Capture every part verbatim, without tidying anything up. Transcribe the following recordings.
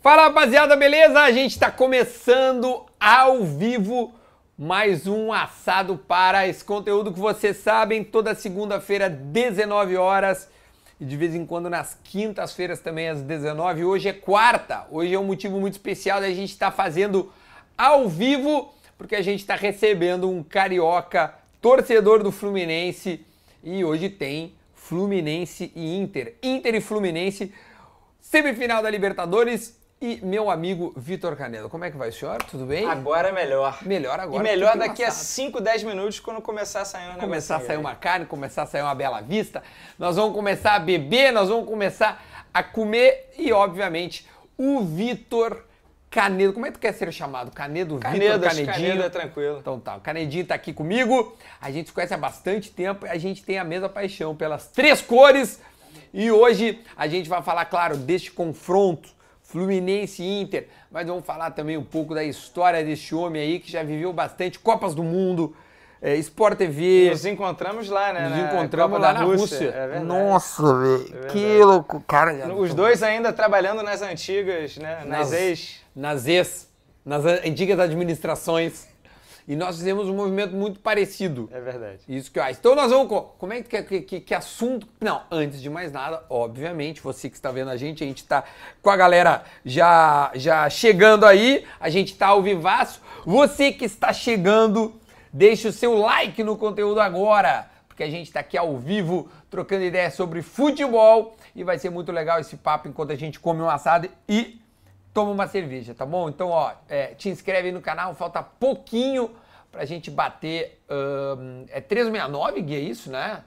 Fala, rapaziada, beleza? A gente tá começando ao vivo mais um assado para esse conteúdo que vocês sabem, toda segunda-feira, dezenove horas, e de vez em quando nas quintas-feiras também às dezenove. Hoje é quarta, hoje é um motivo muito especial da gente estar fazendo ao vivo, porque a gente está recebendo um carioca, torcedor do Fluminense, e hoje tem Fluminense e Inter. Inter e Fluminense, semifinal da Libertadores. E meu amigo Vitor Canedo, como é que vai, senhor? Tudo bem? Agora é melhor. Melhor agora. E melhor daqui a cinco, dez minutos, quando começar a sair um negócio. Começar a sair uma carne, começar a sair uma bela vista. Nós vamos começar a beber, nós vamos começar a comer e, obviamente, o Vitor Canedo. Como é que tu quer ser chamado? Canedo, Canedo, Vitor Canedinho? Canedo é tranquilo. Então tá, o Canedinho tá aqui comigo. A gente se conhece há bastante tempo e a gente tem a mesma paixão pelas três cores. E hoje a gente vai falar, claro, deste confronto Fluminense e Inter, mas vamos falar também um pouco da história desse homem aí que já viveu bastante Copas do Mundo, é, Sport T V. Nos encontramos lá, né? Nos na encontramos Copa lá da na Rússia. Rússia. É verdade. Nossa, velho, É que louco, cara. Os dois ainda trabalhando nas antigas, né? Nas, Nas- ex. Nas ex, nas antigas administrações. E nós fizemos um movimento muito parecido. É verdade. Isso que eu acho. Então nós vamos... co- Como é que, que, que, que assunto... Não, antes de mais nada, obviamente, você que está vendo a gente, a gente está com a galera já, já chegando aí, a gente está ao vivaço. Você que está chegando, deixa o seu like no conteúdo agora, porque a gente está aqui ao vivo, trocando ideias sobre futebol, e vai ser muito legal esse papo enquanto a gente come um assado e toma uma cerveja, tá bom? Então, ó, é, te inscreve aí no canal, falta pouquinho pra gente bater, ahn, é trezentos e sessenta e nove, Gui, é isso, né?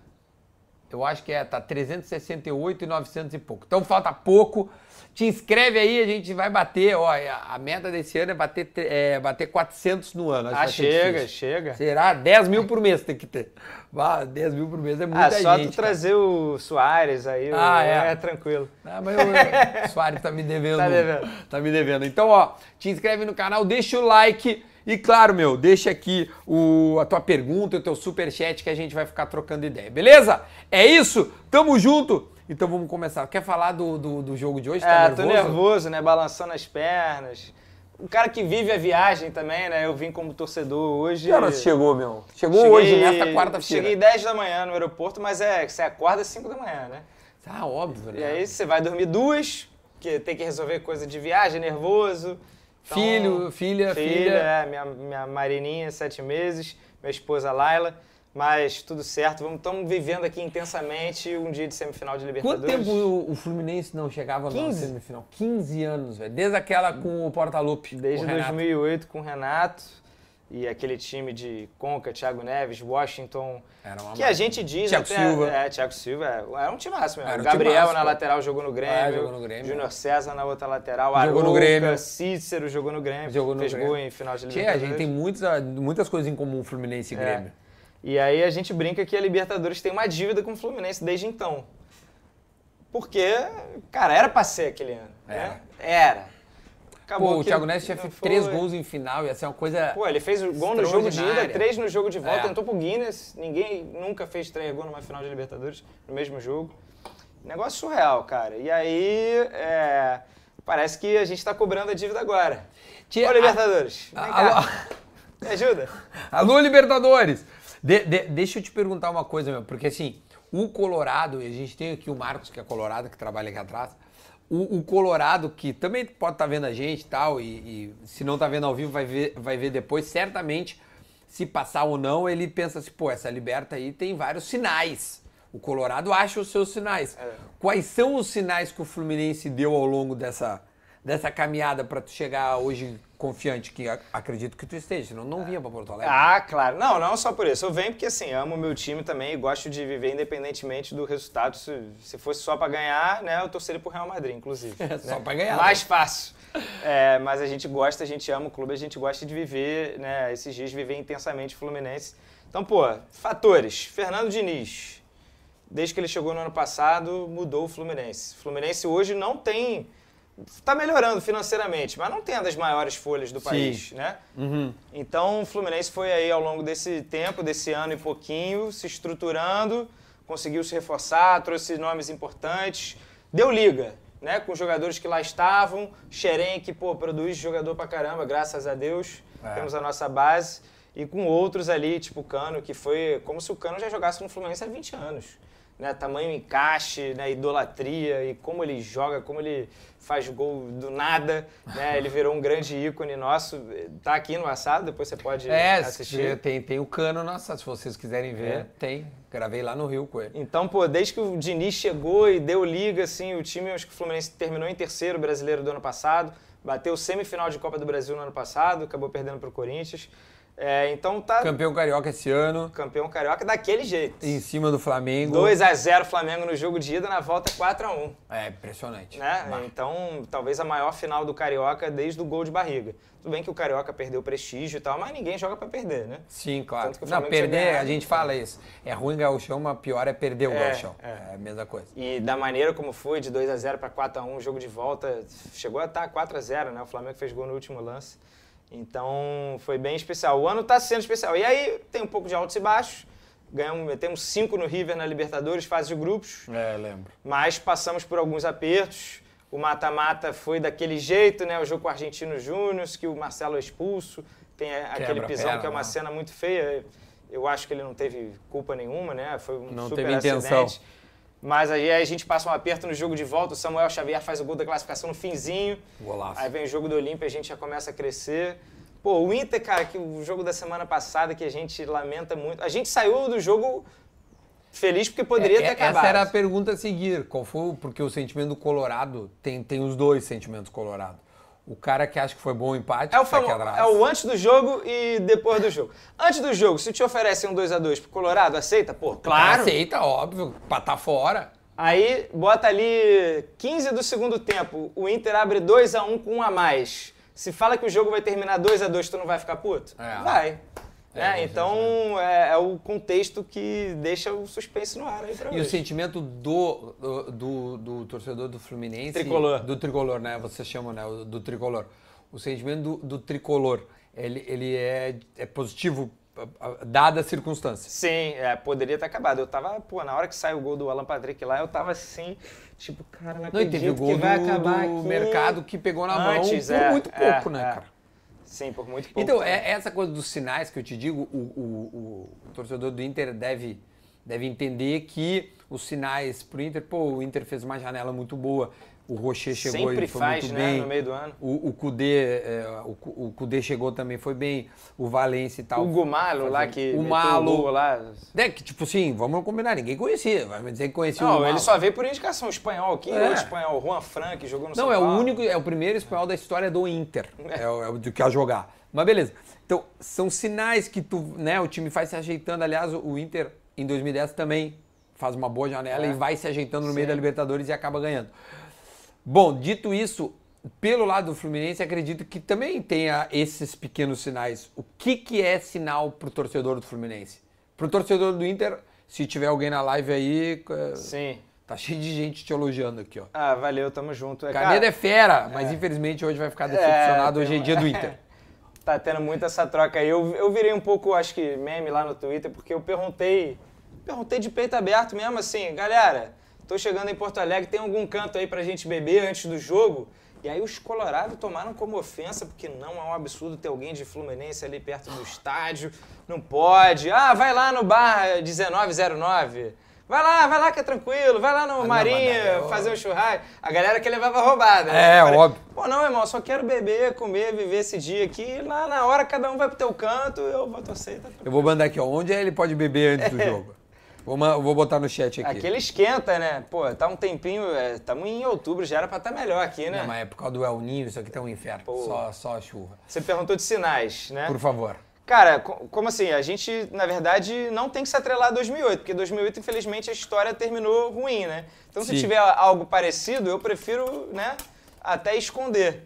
Eu acho que é, tá trezentos e sessenta e oito e novecentos e pouco. Então falta pouco, te inscreve aí, a gente vai bater, ó, a meta desse ano é bater, é, bater quatrocentos no ano. Acho que Ah, vai ser chega, difícil. chega. Será? dez mil por mês tem que ter. Vá, dez mil por mês é muita Ah, só gente, tu cara. trazer o Soares aí, Ah, o... é. é tranquilo. Ah, mas eu- o Soares tá me devendo. Tá devendo. Tá me devendo. Então, ó, te inscreve no canal, deixa o like e, claro, meu, deixa aqui o, a tua pergunta, o teu superchat que a gente vai ficar trocando ideia, beleza? É isso? Tamo junto? Então vamos começar. Quer falar do, do, do jogo de hoje? É, Tá tô nervoso? nervoso, né? Balançando as pernas. O cara que vive a viagem também, né? Eu vim como torcedor hoje. Que horas chegou, meu? Chegou Cheguei- hoje, nesta quarta-feira. Cheguei dez da manhã no aeroporto, mas é, você acorda às cinco da manhã, né? Ah, óbvio, né? E aí você vai dormir duas, que tem que resolver coisa de viagem, nervoso. Então, Filho, filha, filha. filha. É, minha, minha Marininha, sete meses, minha esposa Laila. Mas tudo certo, estamos vivendo aqui intensamente um dia de semifinal de Quanto Libertadores. tempo o, o Fluminense não chegava na quinze. semifinal? quinze anos, velho. Desde aquela com o Portaluppi. Desde o Renato. dois mil e oito com o Renato e aquele time de Conca, Thiago Neves, Washington, Era uma que a gente diz Thiago até... Silva. É, Thiago Silva, é, era um timaço mesmo. Era um Gabriel timaço, na pô. lateral jogou no Grêmio, É, jogou no Grêmio. Júnior César na outra lateral, Jogou no Arouca, Grêmio. Cícero jogou no Grêmio, Jogou no fez Grêmio. gol em final de Tchê, a Libertadores. gente tem muitas, muitas coisas em comum, Fluminense e É. Grêmio. E aí a gente brinca que a Libertadores tem uma dívida com o Fluminense desde então. Porque, cara, era pra ser aquele ano. Né? Era. Acabou Pô, o que Thiago Neves tinha não feito foi. três gols em final, ia ser uma coisa... Pô, ele fez o gol no jogo de ida, extraordinária. três no jogo de volta, É. tentou pro Guinness. Ninguém nunca fez três gols numa final de Libertadores no mesmo jogo. Negócio surreal, cara. E aí, é, parece que a gente tá cobrando a dívida agora. Tchê, Ô, Libertadores, a- vem a- cá. Me ajuda. Alô, Libertadores! De- de- deixa eu te perguntar uma coisa, meu, porque assim, o Colorado, e a gente tem aqui o Marcos, que é colorado, que trabalha aqui atrás, o, o Colorado, que também pode estar vendo a gente e tal, e, e se não tá vendo ao vivo, vai ver, vai ver depois, certamente, se passar ou não, ele pensa assim, pô, essa Liberta aí tem vários sinais. O Colorado acha os seus sinais. É. Quais são os sinais que o Fluminense deu ao longo dessa, dessa caminhada para tu chegar hoje confiante, que ac- acredito que tu esteja, senão não vinha para Porto Alegre. Ah, claro. Não, não só por isso. Eu venho porque, assim, amo o meu time também e gosto de viver independentemente do resultado. Se, se fosse só pra ganhar, né, eu torceria pro Real Madrid, inclusive. É, só né? pra ganhar, Mais né? fácil. É, mas a gente gosta, a gente ama o clube, a gente gosta de viver, né, esses dias, viver intensamente o Fluminense. Então, pô, fatores. Fernando Diniz, desde que ele chegou no ano passado, mudou o Fluminense. O Fluminense hoje não tem... Tá melhorando financeiramente, mas não tem uma das maiores folhas do país, né? Uhum. Então o Fluminense foi aí ao longo desse tempo, desse ano e pouquinho, se estruturando, conseguiu se reforçar, trouxe nomes importantes, deu liga, né, com os jogadores que lá estavam. Xerém, que, pô, produz jogador pra caramba, graças a Deus. É. Temos a nossa base. E com outros ali, tipo o Cano, que foi como se o Cano já jogasse no Fluminense há vinte anos. Né, tamanho encaixe, né, idolatria, e como ele joga, como ele faz gol do nada, né, ele virou um grande ícone nosso, tá aqui no assado, depois você pode é, assistir. Tem, tem o Cano no assado, se vocês quiserem ver, é. tem, gravei lá no Rio com ele. Então, pô, desde que o Diniz chegou e deu liga, assim, o time, acho que o Fluminense terminou em terceiro brasileiro do ano passado, bateu semifinal de Copa do Brasil no ano passado, acabou perdendo pro Corinthians. É, então tá... Campeão carioca esse ano. Campeão carioca daquele jeito. Em cima do Flamengo. dois a zero Flamengo no jogo de ida, na volta quatro a um. É, impressionante. Né? Então, talvez a maior final do Carioca desde o gol de barriga. Tudo bem que o Carioca perdeu prestígio e tal, mas ninguém joga pra perder, né? Sim, claro. Não, perder, a gente fala isso. É ruim gauchão, mas pior é perder o é, gauchão. É. é a mesma coisa. E da maneira como foi, de dois a zero pra quatro a um, o jogo de volta, chegou a estar quatro a zero, né? O Flamengo fez gol no último lance. Então, foi bem especial. O ano está sendo especial. E aí, tem um pouco de altos e baixos. Ganhamos, temos cinco no River na Libertadores, fase de grupos. É, lembro. Mas passamos por alguns apertos. O mata-mata foi daquele jeito, né? O jogo com o Argentino Júnior, que o Marcelo é expulso. Tem aquele Quebra pisão, perna, que é uma não. cena muito feia. Eu acho que ele não teve culpa nenhuma, né? Foi um não super teve acidente. intenção. Mas aí a gente passa um aperto no jogo de volta, o Samuel Xavier faz o gol da classificação no finzinho. Golaço. Aí vem o jogo do Olímpia, a gente já começa a crescer. Pô, o Inter, cara, que o jogo da semana passada que a gente lamenta muito. A gente saiu do jogo feliz porque poderia é, ter acabado. Essa era a pergunta a seguir. Qual foi? Porque o sentimento do Colorado tem, tem os dois sentimentos Colorado. O cara que acha que foi bom o empate, é o, tá famo... é o antes do jogo e depois do jogo. Antes do jogo, se te oferecem um dois a dois pro Colorado, aceita? Pô, claro. Aceita, óbvio, pra tá fora. Aí, bota ali quinze do segundo tempo, o Inter abre dois a um com um a mais. Se fala que o jogo vai terminar dois a dois, tu não vai ficar puto? É. Vai. É, é, então, é, é o contexto que deixa o suspense no ar aí pra E hoje. o sentimento do, do, do, do torcedor do Fluminense... Tricolor. Do tricolor, né? Você chama, né? Do, do tricolor. O sentimento do, do tricolor, ele, ele é, é positivo, dada a circunstância. Sim, é, poderia ter acabado. Eu tava, pô, na hora que saiu o gol do Alan Patrick lá, eu tava assim, tipo, cara, não acredito não, e teve o gol que vai do, acabar do aqui. mercado que pegou na Antes, mão por é, muito pouco, é, né, é. cara? Sim, por muito pouco. Então, é essa coisa dos sinais que eu te digo, o, o, o torcedor do Inter deve, deve entender que os sinais pro Inter, pô, o Inter fez uma janela muito boa, o Rocher chegou Sempre e foi faz, muito né, bem. no meio do ano. O, o Kudê, é, o, o Kudê chegou também, foi bem, o Valência e tal. O Gumalo lá que o meteu Malo, o gol lá. É que, tipo assim, vamos combinar, ninguém conhecia, vai me dizer que conhecia o Não, Malo. ele só veio por indicação, espanhol. Quem é É. o espanhol? Juan Fran, que jogou no São Não, é Paulo. o único, é o primeiro espanhol da história do Inter. É, o- é o do que a jogar. Mas beleza. Então, são sinais que tu, né, o time vai se ajeitando. Aliás, o o Inter, em dois mil e dez, também faz uma boa janela É. e vai se ajeitando no Sim. meio da Libertadores e acaba ganhando. Bom, dito isso, pelo lado do Fluminense, acredito que também tenha esses pequenos sinais. O que, que é sinal pro torcedor do Fluminense? Pro torcedor do Inter, se tiver alguém na live aí, eh, Sim. tá cheio de gente te elogiando aqui, ó. Ah, valeu, tamo junto. É, Canedo cara, é fera, mas infelizmente hoje vai ficar decepcionado. É, Hoje é tem dia uma- do Inter. Tá tendo muito essa troca aí. Eu, eu virei um pouco, acho que, meme lá no Twitter, porque eu perguntei, perguntei de peito aberto mesmo, assim, galera, tô chegando em Porto Alegre, tem algum canto aí pra gente beber antes do jogo? E aí os Colorado tomaram como ofensa, porque não é um absurdo ter alguém de Fluminense ali perto do estádio, não pode. Ah, vai lá no bar dezenove zero nove. Vai lá, vai lá que é tranquilo, vai lá no não, Marinha mas daí eu- fazer um churrasco. A galera que levava roubada. né? É, Eu falei, óbvio. Pô, não, irmão, só quero beber, comer, viver esse dia aqui. Lá na hora cada um vai pro teu canto, eu vou torcer. Tá Eu vou mandar aqui, ó. Onde ele pode beber antes do jogo? Vou, ma- vou botar no chat aqui. Aquele esquenta, né? Pô, tá um tempinho, estamos em outubro, já era pra estar melhor aqui, né? Não, mas é por causa do El Ninho, isso aqui tá um inferno. Pô. Só, só a chuva. Você perguntou de sinais, né? Por favor. Cara, co- como assim? A gente, na verdade, não tem que se atrelar a dois mil e oito, porque dois mil e oito, infelizmente, a história terminou ruim, né? Então, se Sim. tiver algo parecido, eu prefiro, né, até esconder.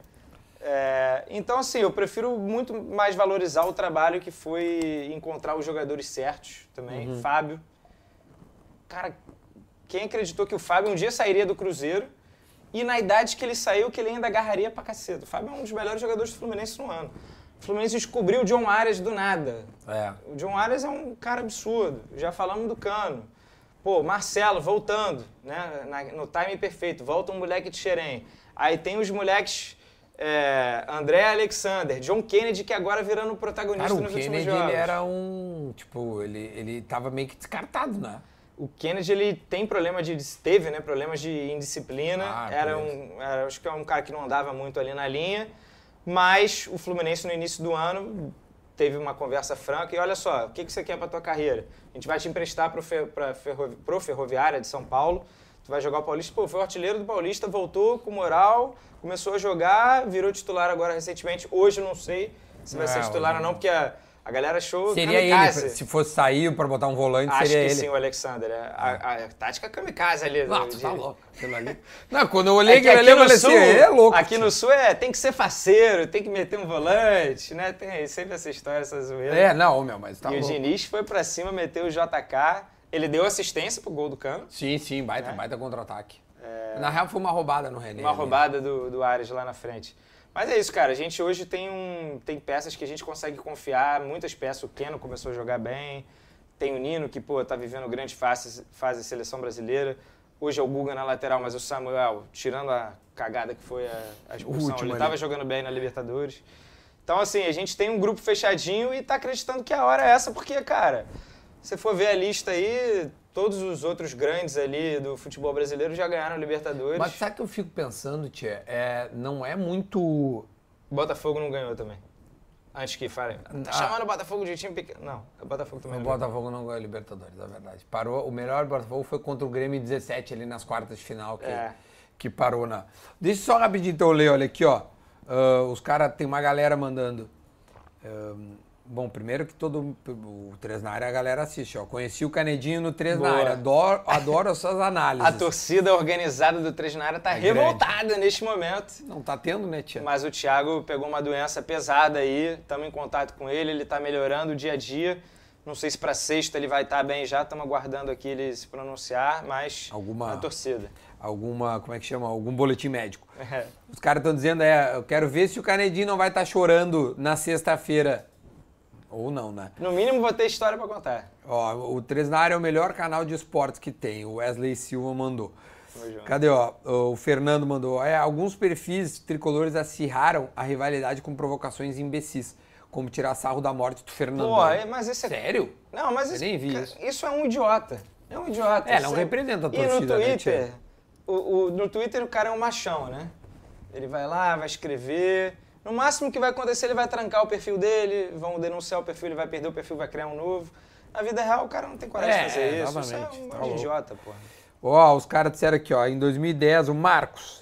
É, então, assim, eu prefiro muito mais valorizar o trabalho que foi encontrar os jogadores certos também. Uhum. Fábio. Cara, quem acreditou que o Fábio um dia sairia do Cruzeiro e na idade que ele saiu, que ele ainda agarraria pra caceta. O Fábio é um dos melhores jogadores do Fluminense no ano. O Fluminense descobriu o John Arias do nada. É. O John Arias é um cara absurdo. Já falamos do Cano. Pô, Marcelo voltando, né? Na, no time perfeito, volta um moleque de Xerém. Aí tem os moleques é, André Alexander, John Kennedy, que agora virando protagonista Cara, nos o últimos Kennedy, jogos. ele era um... Tipo, ele, ele tava meio que descartado, né? O Kennedy, ele tem problema de... Teve, né? Problemas de indisciplina. Ah, era um, era, acho que é um cara que não andava muito ali na linha. Mas o Fluminense, no início do ano, teve uma conversa franca. E olha só, o que, que você quer pra tua carreira? A gente vai te emprestar pro, fer, pra ferrovi, pro Ferroviária de São Paulo. Tu vai jogar o Paulista. Pô, foi o artilheiro do Paulista, voltou com moral, começou a jogar, virou titular agora recentemente. Hoje não sei se vai Não, ser titular ou não, porque a, a galera achou Seria kamikaze. ele, se fosse sair pra botar um volante, Acho seria que ele. sim, o Alexander. A, a, a tática kamikaze ali. Não, de, tu tá louco. Aquilo ali. Não, quando eu olhei É aquilo ali, eu falei assim, é louco. Aqui no Sul é, tem que ser faceiro, tem que meter um volante, né? Tem sempre essa história, essa zoeira. É, não, meu, mas tá e louco. o Diniz foi pra cima, meteu o J K. Ele deu assistência pro gol do Cano. Sim, sim, baita, É. baita contra-ataque. Na real, foi uma roubada no René. Uma ali. roubada do, do Ares lá na frente. Mas é isso, cara. A gente hoje tem, um, tem peças que a gente consegue confiar, muitas peças. O Keno começou a jogar bem. Tem o Nino, que, pô, tá vivendo grande fase, fase seleção brasileira. Hoje é o Guga na lateral, mas o Samuel, tirando a cagada que foi a, a expulsão, último ele ali. tava jogando bem na Libertadores. Então, assim, a gente tem um grupo fechadinho e tá acreditando que a hora é essa, porque, cara, se você for ver a lista aí, todos os outros grandes ali do futebol brasileiro já ganharam a Libertadores. Mas sabe o que eu fico pensando, tia? É, não é muito... Botafogo não ganhou também. Antes que falem. Tá Ah. chamando o Botafogo de time pequeno. Não, o Botafogo também O não ganhou. Botafogo não ganhou a Libertadores, é verdade. Parou, o melhor Botafogo foi contra o Grêmio dezessete ali nas quartas de final, que, É. que parou na... Deixa eu só rapidinho então eu ler, olha aqui, ó. Ah, os caras, tem uma galera mandando. Ah, bom, primeiro que todo o três na área a galera assiste, ó. Conheci o Canedinho no três na Boa. área, adoro, adoro as suas análises. A torcida organizada do três na área tá É revoltada neste momento. Não tá tendo, né, tia? Mas o Thiago pegou uma doença pesada aí, estamos em contato com ele, ele tá melhorando dia a dia. Não sei se para sexta ele vai estar bem já, estamos aguardando aqui ele se pronunciar, mas Alguma- a torcida. Alguma, como é que chama? Algum boletim médico. É. Os caras estão dizendo, é, eu quero ver se o Canedinho não vai estar chorando na sexta-feira. Ou não, né? No mínimo vou ter história para contar. Ó, o três na área é o melhor canal de esportes que tem. O Wesley Silva mandou. Tamo junto. Cadê, ó? O Fernando mandou. É, alguns perfis tricolores acirraram a rivalidade com provocações imbecis, como tirar sarro da morte do Fernando. Pô, é, mas esse é... Sério? Não, mas Eu isso, nem vi cara, isso. isso é um idiota. É um idiota. É, não Isso representa a E no torcida, né, Twitter, tia? o, o, no Twitter o cara é um machão, né? Ele vai lá, vai escrever. No máximo que vai acontecer, ele vai trancar o perfil dele, vão denunciar o perfil, ele vai perder o perfil, vai criar um novo. Na vida real, o cara não tem coragem É, de fazer isso. Isso exatamente, é um tá monte de louco. idiota, porra. Ó, os caras disseram aqui, ó, em dois mil e dez, o Marcos.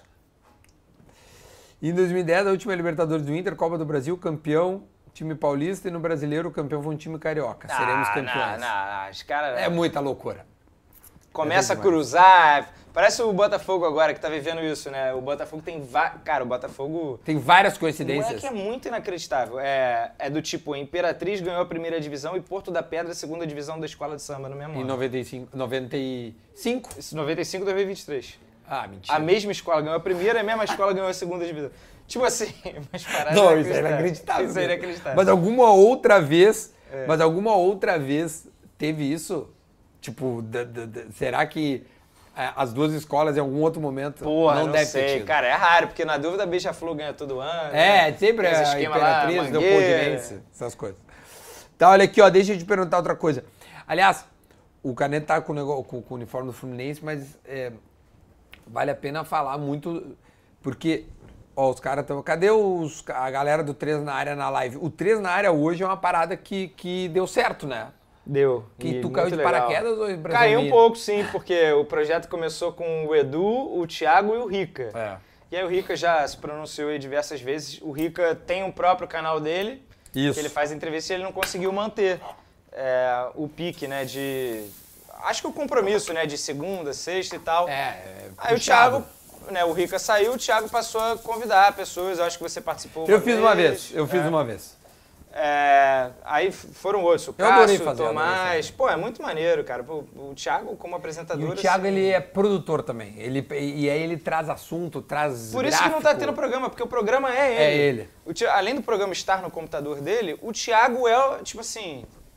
Em dois mil e dez, a última Libertadores do Inter, Copa do Brasil, campeão, time paulista, e no Brasileiro, o campeão foi um time carioca. Seremos Ah, campeões. Não, não, os caras... É muita loucura. Começa É a demais. cruzar. Parece o Botafogo agora que tá vivendo isso, né? O Botafogo tem... Va... Cara, o Botafogo... Tem várias Não é coincidências. que é muito inacreditável. É, é do tipo, a Imperatriz ganhou a primeira divisão e Porto da Pedra a segunda divisão da Escola de Samba no mesmo Em ano. noventa e cinco, noventa e cinco? Isso, noventa e cinco, dois mil e vinte e três. Ah, mentira. A mesma escola ganhou a primeira e a mesma escola ganhou a segunda divisão. Tipo assim, mas paradas Não, isso é inacreditável. Isso é mesmo. inacreditável. Mas alguma outra vez, É. mas alguma outra vez teve isso? Tipo, da- da- da- será que é, as duas escolas em algum outro momento Porra, não, não, deve sei. ter tido? Cara, é raro, porque na dúvida a Beija-Flor ganha todo ano. É, né? sempre Esse a esquema lá, Imperatriz, Mangueira. Leopoldinense, essas coisas. Tá, olha aqui, ó, deixa eu te perguntar outra coisa. Aliás, o Caneta tá com o, negócio, com, com o uniforme do Fluminense, mas é, vale a pena falar muito, porque, ó, os caras estão... Cadê os, a galera do três na área na live? O três na área hoje é uma parada que, que deu certo, né? Deu. Que E tu caiu muito de legal. paraquedas ou Brasil Caiu um Mia? pouco, sim, porque o projeto começou com o Edu, o Thiago e o Rica. É. E aí o Rica já se pronunciou aí diversas vezes. O Rica tem um próprio canal dele, Isso. que ele faz entrevista e ele não conseguiu manter é, o pique, né, de... Acho que o compromisso, né, de segunda, sexta e tal. É, é Aí o puxado. Thiago, né, o Rica saiu, o Thiago passou a convidar pessoas, eu acho que você participou uma Eu fiz uma vez. vez, eu fiz é. uma vez. É, aí foram outros, o Eu adorei Cássio, o fazer, adorei Tomás. fazer. Pô, é muito maneiro, cara. Pô, o Thiago como E apresentador... o Thiago, assim, ele é produtor também. Ele, e aí ele traz assunto, traz Por isso que não tá gráfico. tendo programa, porque o programa é ele. É ele. O Thi- além do programa estar no computador dele, o Thiago é, tipo assim...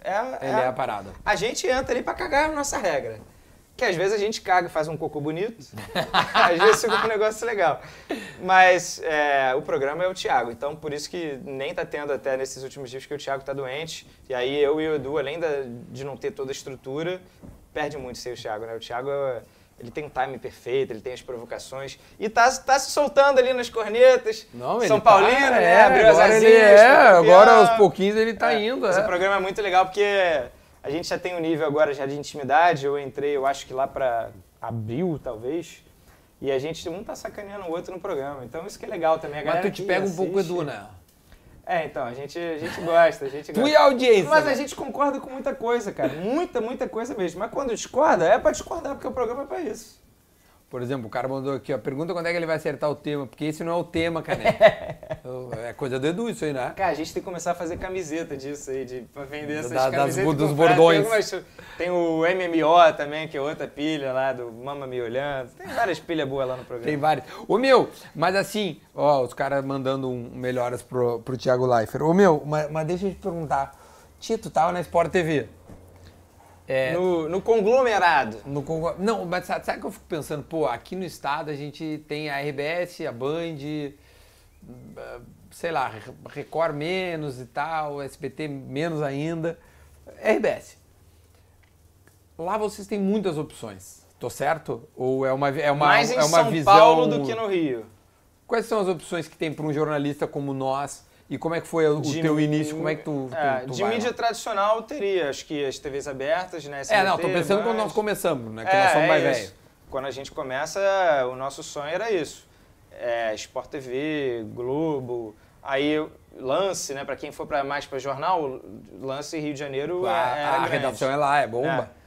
É, Ele é, é a parada. A gente entra ali pra cagar a nossa regra. Que às vezes a gente caga e faz um cocô bonito, às vezes fica um negócio legal. Mas é, o programa é o Thiago, então por isso que nem tá tendo até nesses últimos dias que o Thiago tá doente. E aí eu e o Edu, além da, de não ter toda a estrutura, perde muito ser o Thiago, né? O Thiago, ele tem um time perfeito, ele tem as provocações e tá, tá se soltando ali nas cornetas. Não, ele São Paulino, tá, né? É, Abriu agora as ele asinhas, é, tá agora campeão. aos pouquinhos ele tá É, indo. Esse é. programa é muito legal porque a gente já tem um nível agora já de intimidade. Eu entrei, eu acho que lá pra abril, talvez, e a gente, um tá sacaneando o outro no programa. Então isso que é legal também. A Mas galera tu te que pega um assiste- pouco, Edu, né? É, então, a gente, a gente gosta, a gente Tu gosta. e a audiência. Mas né? a gente concorda com muita coisa, cara. Muita, muita coisa mesmo. Mas quando discorda, é pra discordar, porque o programa é pra isso. Por exemplo, o cara mandou aqui, ó, pergunta quando é que ele vai acertar o tema, porque esse não é o tema, Cané. É coisa do Edu isso aí, né? Cara, a gente tem que começar a fazer camiseta disso aí, de, pra vender essas Da- das- camisetas. e dos comprar. bordões. Tem, algumas- tem o M M O também, que é outra pilha lá, do Mama Me Olhando. Tem várias pilhas boas lá no programa. Tem vários. Ô, meu, mas assim, ó, os caras mandando um melhoras pro, pro Thiago Leifert. Ô, meu, mas, mas deixa eu te perguntar. Tito, tava na Sport T V. É, No, no conglomerado. no Congo- Não, mas sabe, sabe que eu fico pensando? Pô, aqui no estado a gente tem a R B S, a Band, eh, sei lá, Record menos e tal, S B T menos ainda. R B S. Lá vocês têm muitas opções, tô certo? Ou é uma, é uma, Mais em é uma São visão... Paulo do que no Rio. Quais são as opções que tem para um jornalista como nós? E como é que foi o De- teu início? Como é que tu, tu, é, tu de vai mídia lá? tradicional teria, acho que as T Vs abertas, né? S B T, É, não, tô pensando quando Band. nós começamos, né? Que É, nós somos é mais isso. velhos. Quando a gente começa, o nosso sonho era isso. É, Sport T V, Globo, aí Lance, né? Pra quem for pra, mais pra jornal, Lance Rio de Janeiro A, é, era a grande. redação é lá, é bomba. É.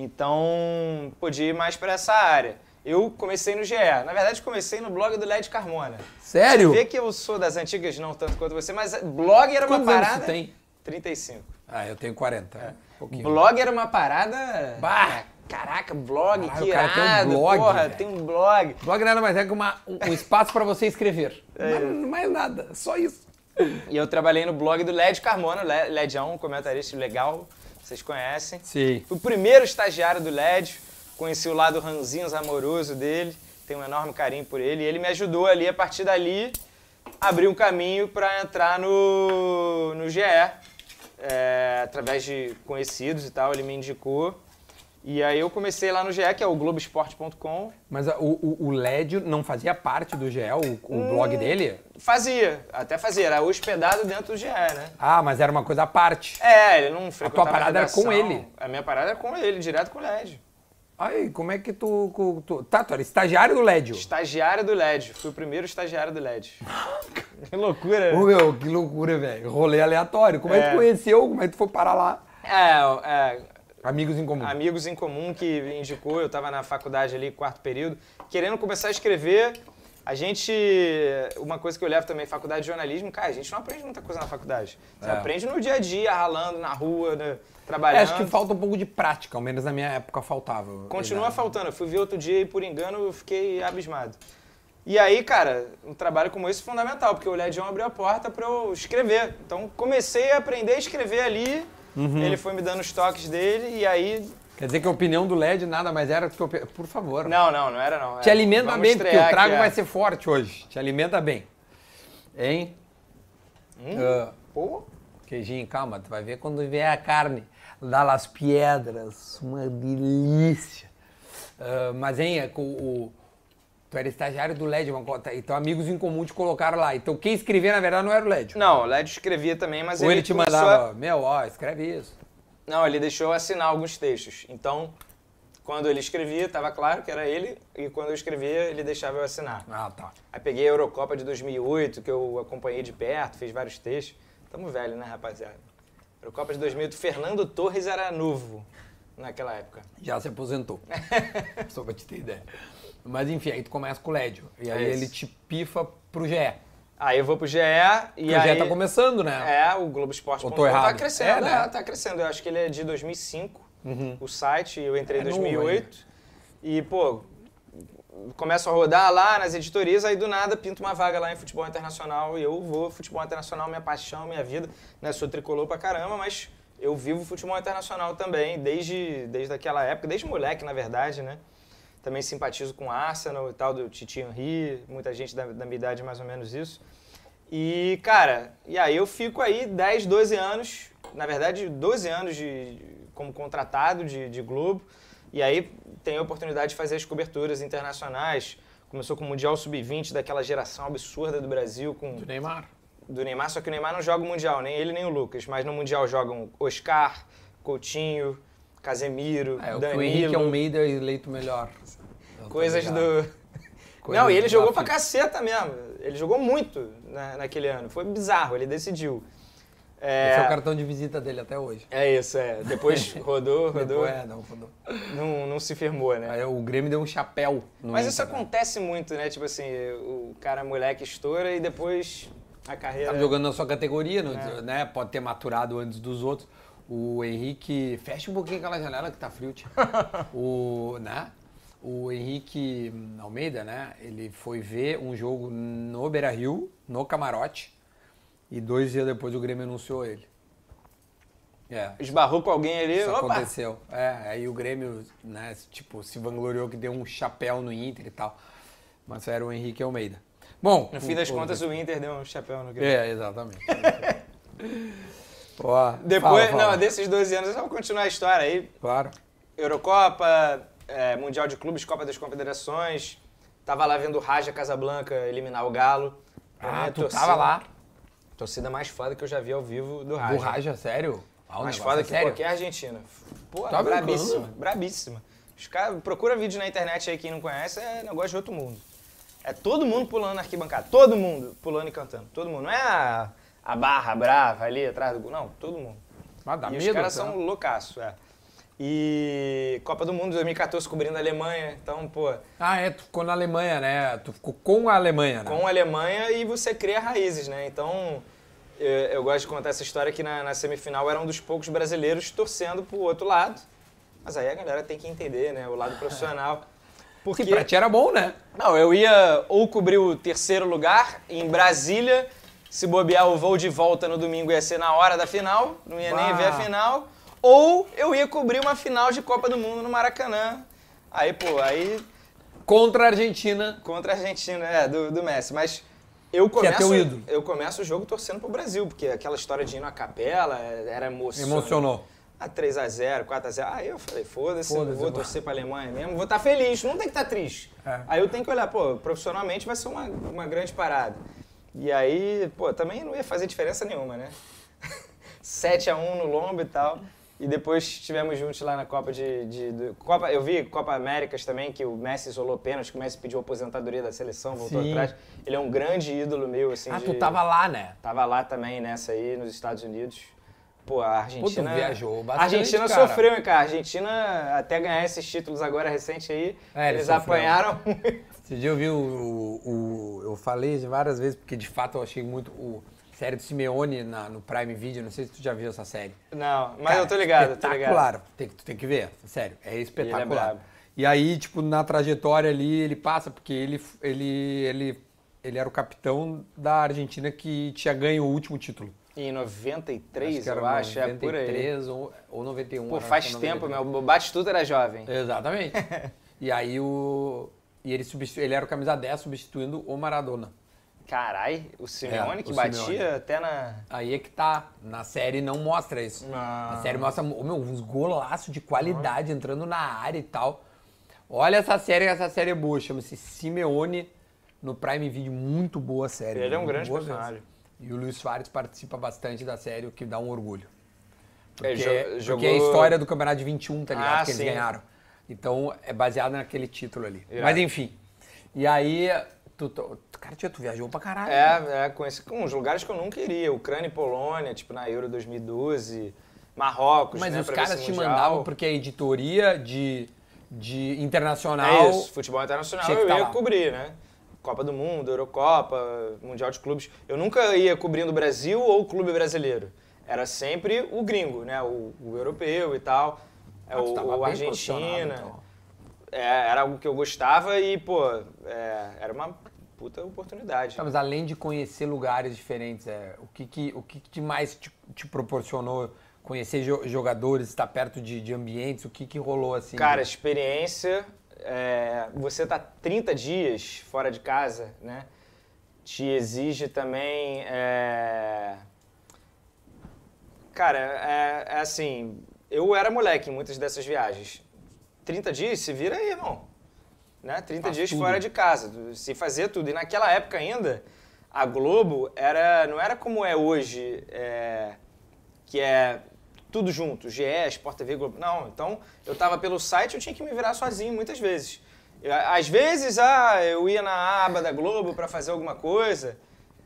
Então, podia ir mais pra essa área. Eu comecei no G E. Na verdade, comecei no blog do Led Carmona. Sério? Você vê que eu sou das antigas, não tanto quanto você, mas blog era uma Quantos anos parada... tu tem? trinta e cinco. Ah, eu tenho quarenta. É. Um pouquinho. Blog era uma parada... Bah! Caraca, blog, Caralho, que o cara tem um irado, blog, porra, velho. tem um blog. Blog nada mais é que uma, um, um espaço para você escrever. É. Não mais nada, só isso. E eu trabalhei no blog do Led Carmona, Le- Ledão, um comentarista legal, vocês conhecem. Sim. Fui o primeiro estagiário do Led, conheci o lado ranzinhos amoroso dele, tenho um enorme carinho por ele, e ele me ajudou ali, a partir dali, abrir um caminho para entrar no, no G E, é, através de conhecidos e tal, ele me indicou. E aí eu comecei lá no G E, que é o globoesporte ponto com. Mas a- o, o, o Lédio não fazia parte do G E, o, o Hum. blog dele? Fazia, até fazia, era hospedado dentro do G E, né? Ah, mas era uma coisa à parte. É, ele não frequentava parada era com redação. ele? A minha parada era com ele, direto com o Led. Aí, como é que tu... tu, tu tá, tu era estagiário do Lédio. Estagiário do Led, fui o primeiro estagiário do Led. Que loucura. Ô, meu, que loucura, velho. Rolê aleatório. Como é que É. tu conheceu? Como é que tu foi parar lá? É, é, Amigos em comum. amigos em comum que me indicou, eu estava na faculdade ali, quarto período, querendo começar a escrever. A gente, uma coisa que eu levo também, faculdade de jornalismo, cara, a gente não aprende muita coisa na faculdade. Você É. aprende no dia a dia, ralando na rua, né, É, trabalhando. acho que falta um pouco de prática, ao menos na minha época faltava. Continua Eu- faltando. Eu fui ver outro dia e, por engano, eu fiquei abismado. E aí, cara, um trabalho como esse é fundamental, porque o Ledião abriu a porta para eu escrever. Então, comecei a aprender a escrever ali, Uhum. ele foi me dando os toques dele, e aí... Quer dizer que a opinião do Lédio nada mais era que... Opi... Por favor. Não, não, não era não. Te É, alimenta vamos bem, porque estrear o trago aqui, é. vai ser forte hoje. Te alimenta bem. Hein? Hum, Ah, pô, queijinho, calma, tu vai ver quando vier a carne da Las Piedras. Uma delícia. Ah, mas, hein, é com o... Tu era estagiário do Lédio, uma co- então amigos em comum te colocaram lá. Então quem escrevia, na verdade, não era o Lédio. não, o Led escrevia também, mas Ou ele te começou mandava, a- meu, ó, escreve isso. Não, ele deixou eu assinar alguns textos. Então, quando ele escrevia, estava claro que era ele, e quando eu escrevia, ele deixava eu assinar. Ah, tá. Aí peguei a Eurocopa de dois mil e oito, que eu acompanhei de perto, fiz vários textos. Tamo velho, né, rapaziada? Eurocopa de dois mil e oito, Fernando Torres era novo naquela época. Já se aposentou. Só pra te ter ideia. Mas enfim, aí tu começa com o Lédio. E aí É isso. ele te pifa pro G E. Aí eu vou pro G E e Porque o G E aí... tá começando, né? É, o Globoesporte Ou ponto tô com errado? tá crescendo, É, né? é, tá crescendo. Eu acho que ele é de dois mil e cinco, Uhum. o site, eu entrei em É dois novo mil e oito. E, pô, começo a rodar lá nas editorias, aí do nada pinta uma vaga lá em futebol internacional e eu vou, futebol internacional, minha paixão, minha vida, né? Sou tricolor pra caramba, mas eu vivo futebol internacional também, desde, desde aquela época, desde moleque, na verdade, né? Também simpatizo com o Arsenal e tal, do Titi Henry, muita gente da, da minha idade mais ou menos isso. E, cara, e aí eu fico aí dez, doze anos, na verdade doze anos de, como contratado de, de Globo, e aí tenho a oportunidade de fazer as coberturas internacionais. Começou com o Mundial sub vinte, daquela geração absurda do Brasil. Com, Do Neymar. Do Neymar, só que o Neymar não joga o Mundial, nem ele nem o Lucas, mas no Mundial jogam Oscar, Coutinho, Casemiro, É, o Danilo. que o Henrique Almeida é eleito melhor. Coisas do... Coisas não, e ele do jogou afim. pra caceta mesmo. Ele jogou muito na, naquele ano. Foi bizarro, ele decidiu. É... Esse é o cartão de visita dele até hoje. É isso, é. Depois rodou, rodou. Depois, é, não, rodou. Não, não se firmou, né? Aí o Grêmio deu um chapéu no Mas isso Inter, né? acontece muito, né? Tipo assim, o cara moleque estoura e depois a carreira... Tá jogando na sua categoria, no- É. né? Pode ter maturado antes dos outros. O Henrique... Fecha um pouquinho aquela janela que tá frio, tio. o, né? O Henrique Almeida, né? Ele foi ver um jogo no Beira-Rio, no camarote, e dois dias depois o Grêmio anunciou ele. É. Esbarrou com alguém ali, Isso opa! aconteceu. É, aí o Grêmio, né, tipo, se vangloriou que deu um chapéu no Inter e tal. Mas era o Henrique Almeida. Bom, No fim das o- contas, o Inter deu um chapéu no Grêmio. É, exatamente. Ó, Depois, fala, fala. não, desses doze anos, eu vou continuar a história aí. Claro. Eurocopa, é, Mundial de Clubes, Copa das Confederações. Tava lá vendo o Raja Casablanca eliminar o Galo. Pra mim, Ah, a tu torcida- tava lá. Torcida mais foda que eu já vi ao vivo do Raja. Do Raja, sério? Ah, o Mais negócio foda é que sério? qualquer Argentina. Pô, Tá brabíssima, brincando? brabíssima. Os caras, procura vídeo na internet aí, quem não conhece, é negócio de outro mundo. É todo mundo pulando na arquibancada, todo mundo pulando e cantando, todo mundo. Não é a, a barra brava ali atrás do gol, não, todo mundo. Ah, dá e medo, os caras tá? são loucaços, é. E Copa do Mundo dois mil e quatorze cobrindo a Alemanha, então, pô, Ah, é, tu ficou na Alemanha, né? Tu ficou com a Alemanha, né? com a Alemanha e você cria raízes, né? Então, eu, eu gosto de contar essa história que na, na semifinal era um dos poucos brasileiros torcendo pro outro lado. Mas aí a galera tem que entender, né? O lado profissional. Porque, Que pra ti era bom, né? não, eu ia ou cobrir o terceiro lugar em Brasília, se bobear o voo de volta no domingo ia ser na hora da final, não ia nem Bah. ver a final, ou eu ia cobrir uma final de Copa do Mundo no Maracanã. Aí, pô, aí Contra a Argentina. contra a Argentina, é, do, do Messi. Mas eu é começo, teu ídolo. eu começo o jogo torcendo pro Brasil, porque aquela história de ir na capela era emoção. Emocionou. Ah, três a zero, quatro a zero. Aí eu falei, foda-se, Foda-se, não vou eu- torcer pra Alemanha mesmo, vou estar feliz, não tem que estar triste. É. Aí eu tenho que olhar, pô, profissionalmente vai ser uma, uma grande parada. E aí, pô, também não ia fazer diferença nenhuma, né? sete a um no lombo e tal. E depois estivemos juntos lá na Copa de, de, de- Copa, eu vi Copa Américas também, que o Messi isolou pênalti, que o Messi pediu aposentadoria da seleção, voltou Sim. atrás. Ele é um grande ídolo meu, assim. Ah, de- tu tava lá, né? Tava lá também nessa aí, nos Estados Unidos. Pô, a Argentina... Pô, tu viajou A bastante, Argentina cara. sofreu, hein, cara? A Argentina, até ganhar esses títulos agora recente aí, É, eles eles sofreram. apanharam muito. Esse dia eu vi o, o, o- Eu falei várias vezes, porque de fato eu achei muito. O série do Simeone na, no Prime Video, não sei se tu já viu essa série. Não, mas Cara, eu tô ligado, eu tô ligado. espetacular. Tem, que- tu tem que ver, sério. É espetacular. brabo. E aí, tipo, na trajetória ali, ele passa, porque ele, ele, ele, ele era o capitão da Argentina que tinha ganho o último título. Em noventa e três, que era eu acho, é por aí. noventa e três ou, ou noventa e um. Pô, acho faz que é tempo, noventa e três. meu. O Batistuta era jovem. Exatamente. E aí o... E ele, substitu... ele era o camisa dez substituindo o Maradona. Carai, o Simeone É, que o batia Simeone. até na... Aí é que tá. Na série não mostra isso. Ah. Na série mostra ô, meu, uns golaços de qualidade entrando na área e tal. Olha essa série, essa série é boa. Chama-se Simeone no Prime Video. Muito boa a série. Ele é um muito grande boa personagem. mesmo. E o Luiz Soares participa bastante da série, o que dá um orgulho. Porque, Ele jo- porque jogou- é a história do Campeonato de vinte e um, tá ligado? Ah, que eles sim. ganharam. Então é baseado naquele título ali. Irado. Mas enfim. E aí, tu, tu, cara, tia, tu viajou pra caralho. né? É, é, com, esse, com uns lugares que eu nunca iria. Ucrânia e Polônia, tipo na Euro dois mil e doze, Marrocos, Mas né, os pra ver caras esse te Mundial. mandavam porque a editoria de, de internacional. É isso, futebol internacional tinha que eu tá ia lá. cobrir, né? Copa do Mundo, Eurocopa, Mundial de Clubes. Eu nunca ia cobrindo o Brasil ou o clube brasileiro. Era sempre o gringo, né? O, o europeu e tal. É, Ah, tu o, tava o bem posicionado, Argentina. então. É, era algo que eu gostava e, pô, é, era uma puta oportunidade. Tá, mas além de conhecer lugares diferentes, é, o que, que, o que, que mais te, te proporcionou conhecer jo- jogadores, estar perto de, de ambientes, o que que rolou assim? Cara, experiência, é, você tá trinta dias fora de casa, né? Te exige também, é... cara, é, é assim, eu era moleque em muitas dessas viagens. trinta dias, se vira aí, irmão. Né? trinta Faz dias tudo. fora de casa, se fazia tudo. E naquela época ainda, a Globo era, não era como é hoje, é, que é tudo junto, G E, Sport T V, Globo. Não, então eu tava pelo site, eu tinha que me virar sozinho muitas vezes. Eu, às vezes, ah, eu ia na aba da Globo para fazer alguma coisa.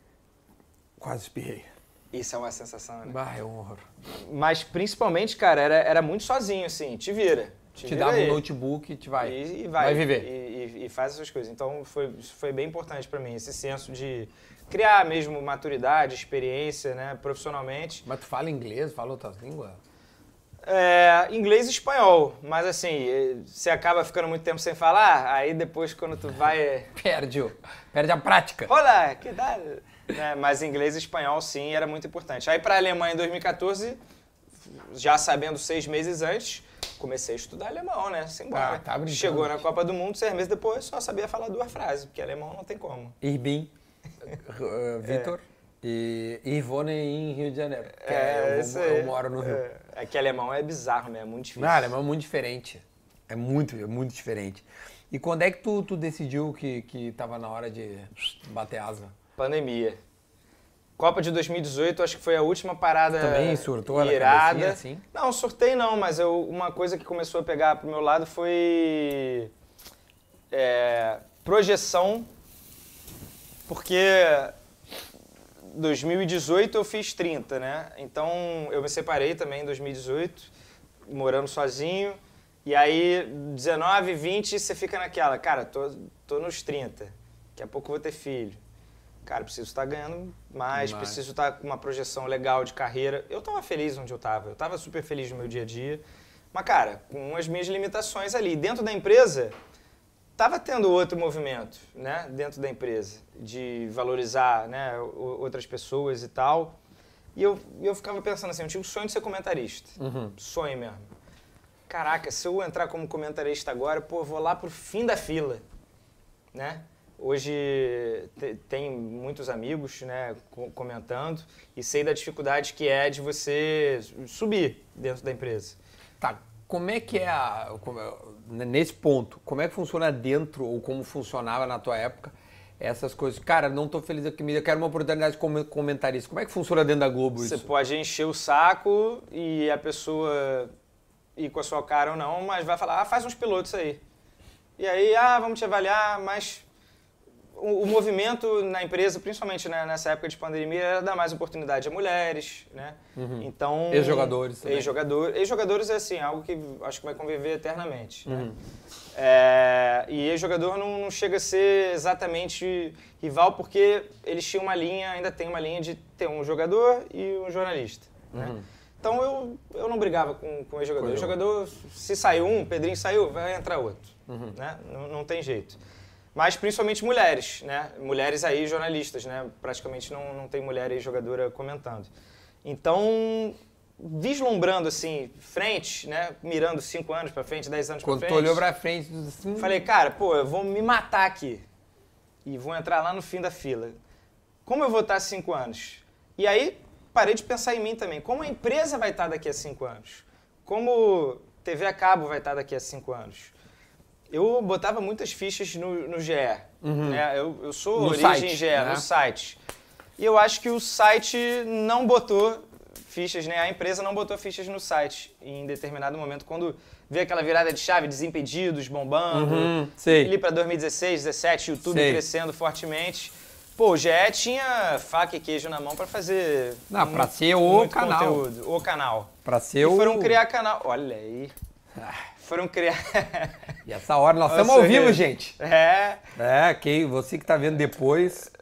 Quase espirrei. Isso é uma sensação, né? Bah, é um horror. Mas principalmente, cara, era, era muito sozinho, assim, te vira. Te, vira dava aí. um notebook e te vai. E, e vai, vai viver. E, e, e faz essas coisas. Então, foi, isso foi bem importante pra mim, esse senso de criar mesmo maturidade, experiência, né, profissionalmente. Mas tu fala inglês, fala outras línguas? É, inglês e espanhol, mas assim, você acaba ficando muito tempo sem falar, aí depois quando tu vai... Perde, o- perde a prática. Olá, que dá? É, mas inglês e espanhol, sim, era muito importante. Aí pra Alemanha em dois mil e quatorze, já sabendo seis meses antes, comecei a estudar alemão, né? Sem embora. Ah, tá brincando. Chegou na Copa do Mundo, seis meses depois, só sabia falar duas frases, porque alemão não tem como. Irbin, uh, Vitor e Ivone em Rio de Janeiro. Que É, eu, isso vou- aí. eu moro no Rio. É, é que alemão é bizarro, né? É muito difícil. Não, alemão é muito diferente. É muito, é muito diferente. E quando é que tu, tu decidiu que, que tava na hora de bater asa? Pandemia. Copa de dois mil e dezoito, acho que foi a última parada Também surtou na irada. cabecinha, assim? Não, surtei não, mas eu, uma coisa que começou a pegar pro meu lado foi é, projeção, porque dois mil e dezoito eu fiz trinta, né? Então eu me separei também em dois mil e dezoito, morando sozinho, e aí dezenove, vinte você fica naquela, cara, tô, tô nos trinta, daqui a pouco eu vou ter filho. Cara, preciso estar ganhando mais, Mais. preciso estar com uma projeção legal de carreira. Eu estava feliz onde eu estava, eu estava super feliz no meu dia a dia. Mas, cara, com as minhas limitações ali. Dentro da empresa, estava tendo outro movimento, né? Dentro da empresa, de valorizar, né, o- outras pessoas e tal. E eu, e eu ficava pensando assim, eu tinha um sonho de ser comentarista. Uhum. Sonho mesmo. Caraca, se eu entrar como comentarista agora, pô, eu vou lá pro fim da fila, né? Hoje te- tem muitos amigos, né, co- comentando e sei da dificuldade que é de você subir dentro da empresa. Tá, como é que é a, como é- nesse ponto, como é que funciona dentro ou como funcionava na tua época essas coisas? Cara, não tô feliz aqui, eu quero uma oportunidade como comentarista. Como é que funciona dentro da Globo Você isso? pode encher o saco e a pessoa ir com a sua cara ou não, mas vai falar, ah, faz uns pilotos aí. E aí, ah, vamos te avaliar, mas o, o movimento na empresa, principalmente né, nessa época de pandemia, era dar mais oportunidade a mulheres, né? Então... Ex-jogadores também. Ex-jogador, ex-jogadores é assim, algo que acho que vai conviver eternamente. Né? É, e ex-jogador não, não chega a ser exatamente rival, porque eles tinham uma linha, ainda tem uma linha de ter um jogador e um jornalista. Né? Então eu, eu não brigava com, com ex-jogador. Com Ex-jogador, se saiu um, Pedrinho saiu, vai entrar outro. Né? Não, não tem jeito. Mas principalmente mulheres, né? Mulheres aí jornalistas, né? Praticamente não, não tem mulher aí jogadora comentando. Então, vislumbrando assim, frente, né? Mirando cinco anos pra frente, dez anos Quando pra tu frente. olhou pra frente, tu disse assim, Falei, cara, pô, eu vou me matar aqui. E vou entrar lá no fim da fila. Como eu vou estar há cinco anos? E aí, parei de pensar em mim também. Como a empresa vai estar daqui a cinco anos? Como T V a cabo vai estar daqui a cinco anos? Eu botava muitas fichas no, no G E. Né? Eu, eu sou No origem site, G E, né? no site. E eu acho que o site não botou fichas, né? A empresa não botou fichas no site em determinado momento. Quando vê aquela virada de chave, Desimpedidos bombando, Uhum, sei. ali para dois mil e dezesseis, dezessete, YouTube Sei. crescendo fortemente. Pô, o G E tinha faca e queijo na mão para fazer Não, mu- pra ser o muito canal. conteúdo, o canal. pra ser E o... foram criar canal. Olha aí. Foram criar. E essa hora, nós Olha estamos ao o vivo, sorriso. gente. É, É, que você que tá vendo depois.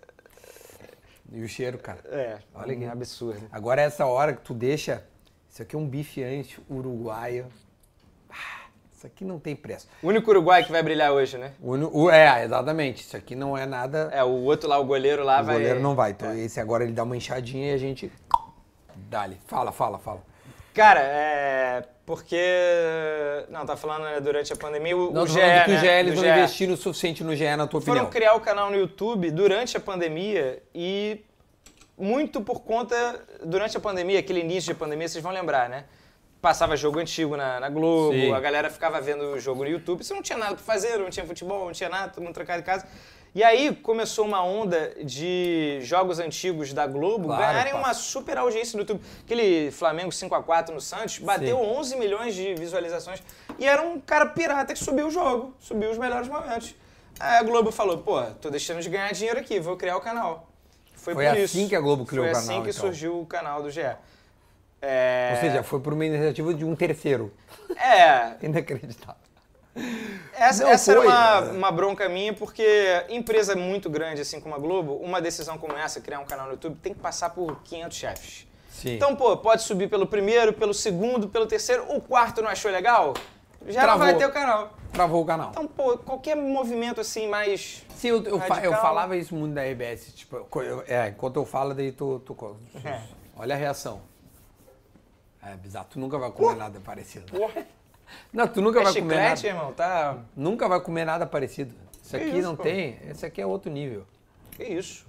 E o cheiro, cara. é, Olha um aqui. absurdo. Agora é essa hora que tu deixa... Isso aqui é um bife ancho uruguaio. Ah, isso aqui não tem preço. O único uruguai que vai brilhar hoje, né? O, uni- o- é, exatamente. Isso aqui não é nada... É, o outro lá, o goleiro lá o vai... goleiro não vai. Então É. esse agora ele dá uma inchadinha e a gente... Dá-lhe. Fala, fala, fala. Cara, é... Porque... Não, tá falando né, durante a pandemia, o, não, o G E, né? que o G E, né? eles não investiram o suficiente no G E, na tua opinião. Foram criar o canal no YouTube durante a pandemia e muito por conta... Durante a pandemia, aquele início de pandemia, vocês vão lembrar, né? Passava jogo antigo na, na Globo, Sim. a galera ficava vendo o jogo no YouTube. Você não tinha nada pra fazer, não tinha futebol, não tinha nada, todo mundo trancado em casa. E aí começou uma onda de jogos antigos da Globo claro, ganharem pá. uma super audiência no YouTube. Aquele Flamengo cinco a quatro no Santos bateu Sim. onze milhões de visualizações. E era um cara pirata que subiu o jogo, subiu os melhores momentos. Aí a Globo falou, pô, tô deixando de ganhar dinheiro aqui, vou criar o canal. Foi, foi por assim isso. que a Globo criou foi o canal, Foi assim que então. surgiu o canal do G E. É... Ou seja, foi por uma iniciativa de um terceiro. É. Inacreditável. Essa, essa era uma, uma bronca minha, porque empresa muito grande, assim como a Globo, uma decisão como essa, criar um canal no YouTube, tem que passar por quinhentos chefes. Sim. Então, pô, pode subir pelo primeiro, pelo segundo, pelo terceiro, o quarto não achou legal? Já Travou. não vai ter o canal. Travou o canal. Então, pô, qualquer movimento assim mais Sim, eu, eu, eu falava isso muito da R B S, tipo, eu, é, enquanto eu falo, daí tu... tu, tu é. Olha a reação. É bizarro, tu nunca vai comer uh, nada parecido. Uh. Não, tu nunca é vai chiclete, comer nada. irmão, tá... Nunca vai comer nada parecido. Isso aqui isso, não pô? tem, esse aqui é outro nível. Que isso?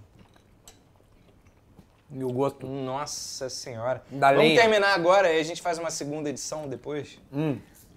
E o gosto... Nossa senhora. Da Vamos lenha. terminar agora e a gente faz uma segunda edição depois? Hum.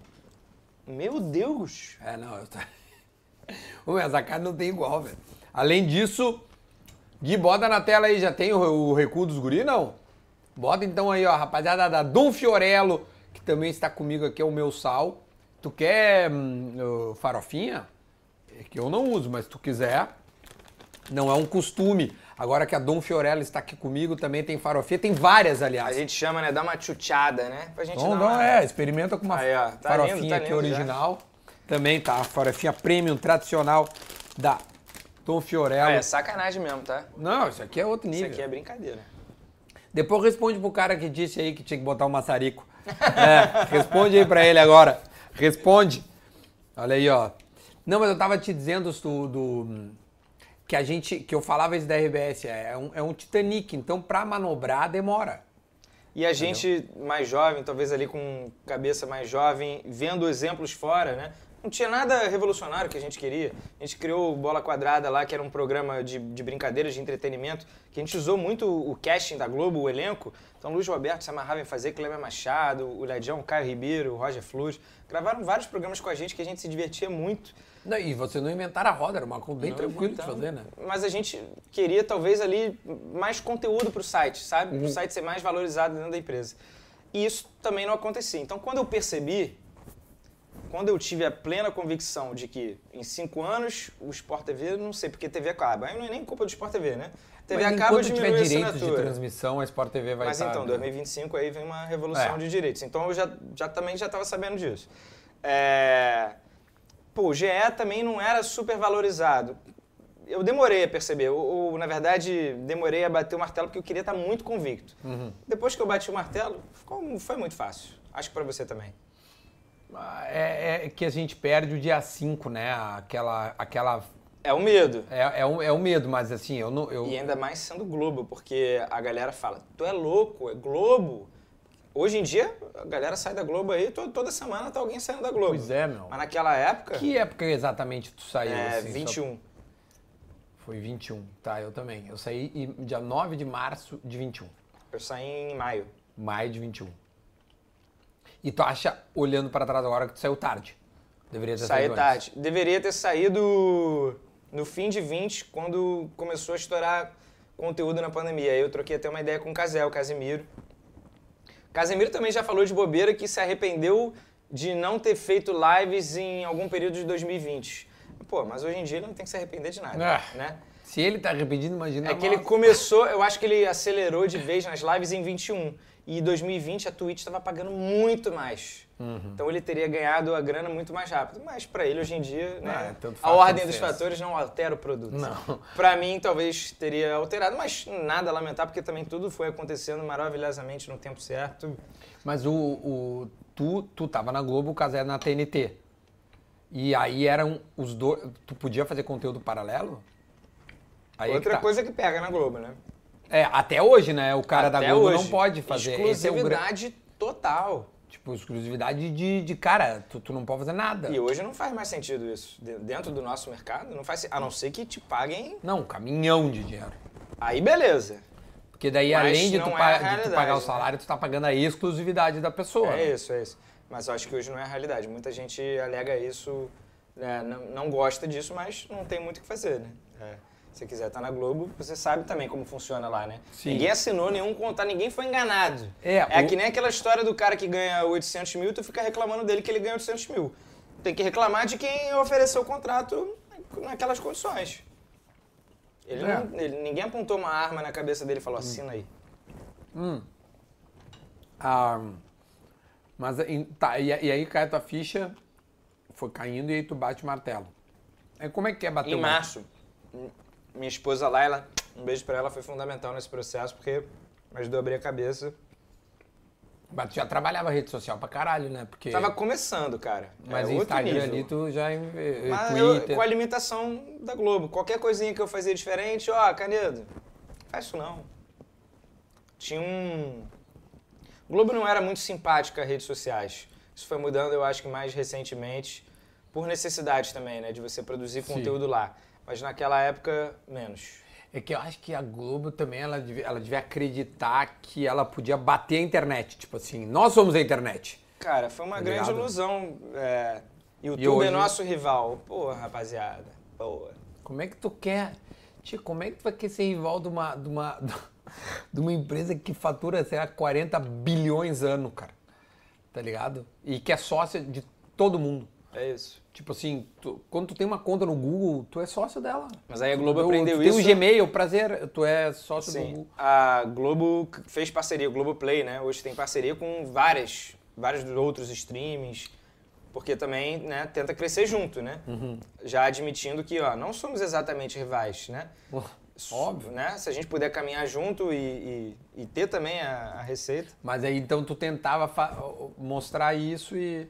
Meu Deus! É, não, eu tô... Ô, essa carne não tem igual, velho. Além disso, Gui, bota na tela aí, já tem o, o recuo dos guri, não? Bota então aí, ó, rapaziada da Dom Fiorello, que também está comigo aqui, é o meu sal. Tu quer hum, farofinha? É que eu não uso, mas se tu quiser, não é um costume. Agora que a Dom Fiorello está aqui comigo, também tem farofinha, tem várias, aliás. A gente chama, né, dá uma chuchada, né? Pra gente não, dar não, uma... é, experimenta com uma aí, ó, tá farofinha lindo, tá aqui lindo original. Já. Também tá, a farofinha premium, tradicional da Dom Fiorello. Ah, é sacanagem mesmo, tá? Não, isso aqui é outro nível. Isso aqui é brincadeira. Depois responde pro cara que disse aí que tinha que botar o maçarico. É, responde aí pra ele agora. Responde. Olha aí, ó. Não, mas eu tava te dizendo do, do que a gente, que eu falava isso da R B S, é um, é um Titanic, então pra manobrar demora. E a gente mais jovem, talvez ali com cabeça mais jovem, vendo exemplos fora, né? Não tinha nada revolucionário que a gente queria. A gente criou o Bola Quadrada lá, que era um programa de, de brincadeiras, de entretenimento, que a gente usou muito o casting da Globo, o elenco. Então, Luiz Roberto se amarrava em fazer, Cleber Machado, o Ledião, o Caio Ribeiro, o Roger Flores. Gravaram vários programas com a gente que a gente se divertia muito. Não, e você não inventaram a roda, era uma coisa bem não tranquilo de fazer, né? Mas a gente queria, talvez, ali, mais conteúdo pro site, sabe? Uhum. Pro site ser mais valorizado dentro da empresa. E isso também não acontecia. Então, quando eu percebi, quando eu tive a plena convicção de que em cinco anos o Sport T V, não sei, porque T V acaba. Aí não é nem culpa do Sport T V, né? T V Mas acaba, enquanto diminui tiver a direitos assinatura. de transmissão, a Sport T V vai Mas estar... então, dois mil e vinte e cinco aí vem uma revolução É. de direitos. Então eu já, já também já estava sabendo disso. É... Pô, o G E também não era super valorizado. Eu demorei a perceber, ou, ou na verdade demorei a bater o martelo porque eu queria estar muito convicto. Uhum. Depois que eu bati o martelo, ficou, foi muito fácil. Acho que para você também. É, é que a gente perde o dia cinco, né? Aquela... aquela... É o medo. É, é, o, é o medo, mas assim, eu não... Eu... E ainda mais sendo Globo, porque a galera fala, tu é louco, é Globo. Hoje em dia, a galera sai da Globo aí, toda, toda semana tá alguém saindo da Globo. Pois é, meu. Mas naquela época... Que época exatamente tu saiu? É, assim, vinte e um. Só... Foi vinte e um, tá, eu também. Eu saí dia nove de março de vinte e um. Eu saí em maio. Maio de vinte e um. E tu acha, olhando para trás agora, que tu saiu tarde? Deveria ter Saí saído tarde. antes. Deveria ter saído no fim de vinte, quando começou a estourar conteúdo na pandemia. Aí eu troquei até uma ideia com o Casel, o Casimiro. Casemiro também já falou de bobeira que se arrependeu de não ter feito lives em algum período de dois mil e vinte. Pô, mas hoje em dia ele não tem que se arrepender de nada, É. né? Se ele tá arrependido, imagina É que nós. ele começou, eu acho que ele acelerou de vez nas lives em vinte e um. E em dois mil e vinte a Twitch estava pagando muito mais. Uhum. Então ele teria ganhado a grana muito mais rápido. Mas para ele hoje em dia, né, Ah, é, tanto a faz, ordem tanto dos fez. fatores não altera o produto. Não. Para mim talvez teria alterado, mas nada a lamentar porque também tudo foi acontecendo maravilhosamente no tempo certo. Mas o, o, tu, tu tava na Globo, o Casé na T N T. E aí eram os dois... Tu podia fazer conteúdo paralelo? Aí é Outra que tá. coisa que pega na Globo, né? É, até hoje, né? O cara Até da Globo hoje. não pode fazer. Esse é o gra- Exclusividade Total. Tipo, exclusividade de, de cara, tu, tu não pode fazer nada. E hoje não faz mais sentido isso. Dentro do nosso mercado, não faz, a não ser que te paguem... Não, um caminhão de dinheiro. Aí beleza. Porque daí, Mas além de tu, não é pa- a de tu realidade, pagar o né? salário, tu tá pagando a exclusividade da pessoa. É né? isso, é isso. Mas eu acho que hoje não é a realidade. Muita gente alega isso, né, não, não gosta disso, mas não tem muito o que fazer, né? É. Se você quiser estar na Globo, você sabe também como funciona lá, né? Sim. Ninguém assinou nenhum contrato, ninguém foi enganado. É, É o- que nem aquela história do cara que ganha oitocentos mil e tu fica reclamando dele que ele ganha oitocentos mil. Tem que reclamar de quem ofereceu o contrato naquelas condições. Ele É. não, ele- ninguém apontou uma arma na cabeça dele e falou, assina aí. Ah, mas em- tá, e, e aí cai a tua ficha, foi caindo e aí tu bate o martelo. Aí como é que é bater Em o martelo? março, minha esposa Laila, um beijo pra ela, foi fundamental nesse processo, porque me ajudou a abrir a cabeça. Mas tu já trabalhava rede social pra caralho, né? Porque, Tava começando, cara. mas é o outro Instagram nível. ali tu já... eh, Mas eu- Twitter... com a limitação da Globo. Qualquer coisinha que eu fazia diferente, ó, Canedo, faz isso não. Tinha um... Globo não era muito simpática a redes sociais. Isso foi mudando, eu acho que mais recentemente, por necessidade também, né? De você produzir Sim. conteúdo lá. Mas naquela época, menos. É que eu acho que a Globo também, ela devia, ela devia acreditar que ela podia bater a internet. Tipo assim, nós somos a internet. Cara, foi uma Tá grande ligado? ilusão. É, YouTube hoje- é nosso rival. Pô, rapaziada. Pô. Como é que tu quer... Tia, como é que tu vai querer ser rival de uma, de uma, de uma empresa que fatura, sei lá, quarenta bilhões ano, cara? Tá ligado? E que é sócia de todo mundo. É isso. Tipo assim, tu- quando tu tem uma conta no Google, tu é sócio dela. Mas aí a Globo Tu- aprendeu tu isso. tem um Gmail, prazer, tu é sócio do Sim. Google. A Globo fez parceria, o Globoplay, né? Hoje tem parceria com várias, vários outros streamings, porque também, né, tenta crescer junto, né? Uhum. Já admitindo que, ó, não somos exatamente rivais, né? Óbvio. Né? Se a gente puder caminhar junto e, e, e ter também a, a receita. Mas aí então tu tentava fa- mostrar isso e,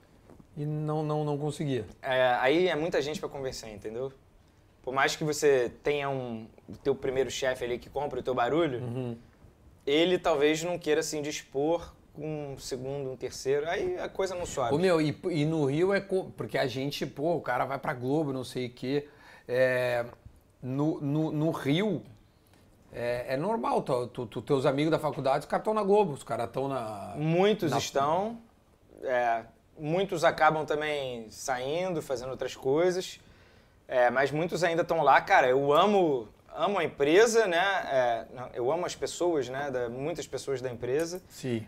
e não, não, não conseguia. É, aí é muita gente pra convencer, entendeu? Por mais que você tenha um o teu primeiro chefe ali que compra o teu barulho, Uhum. ele talvez não queira se indispor com um segundo, um terceiro, aí a coisa não sobe. Ô, meu, e, e no Rio é... co- Porque a gente, pô, o cara vai pra Globo, não sei o quê. É, no, no, no Rio, é, é normal. Tu, tu- tu- teus amigos da faculdade, os caras estão na Globo, os caras estão na... Muitos na- estão, é, muitos acabam também saindo, fazendo outras coisas, é, mas muitos ainda estão lá. Cara, eu amo, amo a empresa, né? É, não, eu amo as pessoas, né? Da, muitas pessoas da empresa. Sim.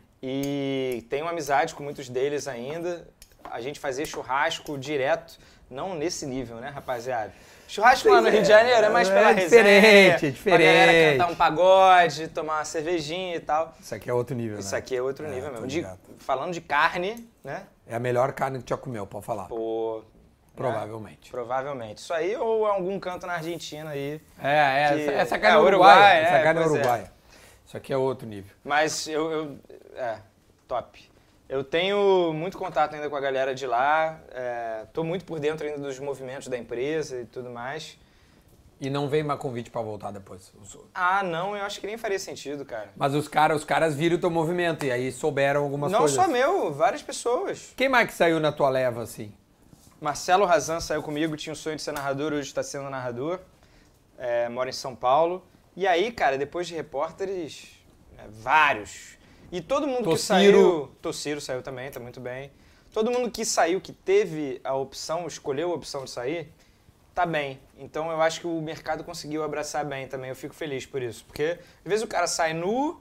E tenho amizade com muitos deles ainda. A gente fazia churrasco direto, não nesse nível, né, rapaziada? Churrasco lá no Rio de Janeiro é mais pela É resenha, diferente, é pra galera diferente. cantar um pagode, tomar uma cervejinha e tal. Isso aqui é outro nível, Isso né? aqui é outro É, nível tô mesmo. De- ligado. falando de carne, né? É a melhor carne que tu já comeu, pode falar. Pô, Provavelmente. né? Provavelmente. Isso aí ou algum canto na Argentina aí. É, é, Que- essa, essa é, carne é Uruguai, uruguaia. é, Essa carne é pois é. uruguaia. Isso aqui é outro nível. Mas eu, eu- é, top. Eu tenho muito contato ainda com a galera de lá. É, tô muito por dentro ainda dos movimentos da empresa e tudo mais. E não vem mais convite pra voltar depois. Os- Ah, não, eu acho que nem faria sentido, cara. Mas os caras, os caras viram o teu movimento e aí souberam algumas Não coisas. só meu, várias pessoas. Quem mais que saiu na tua leva, assim? Marcelo Razan saiu comigo, tinha o sonho de ser narrador, hoje está sendo narrador. É, mora em São Paulo. E aí, cara, depois de repórteres, é, vários. E todo mundo que Tociro. saiu... Tociro saiu também, tá muito bem. Todo mundo que saiu, que teve a opção, escolheu a opção de sair, tá bem. Então eu acho que o mercado conseguiu abraçar bem também. Eu fico feliz por isso. Porque às vezes o cara sai nu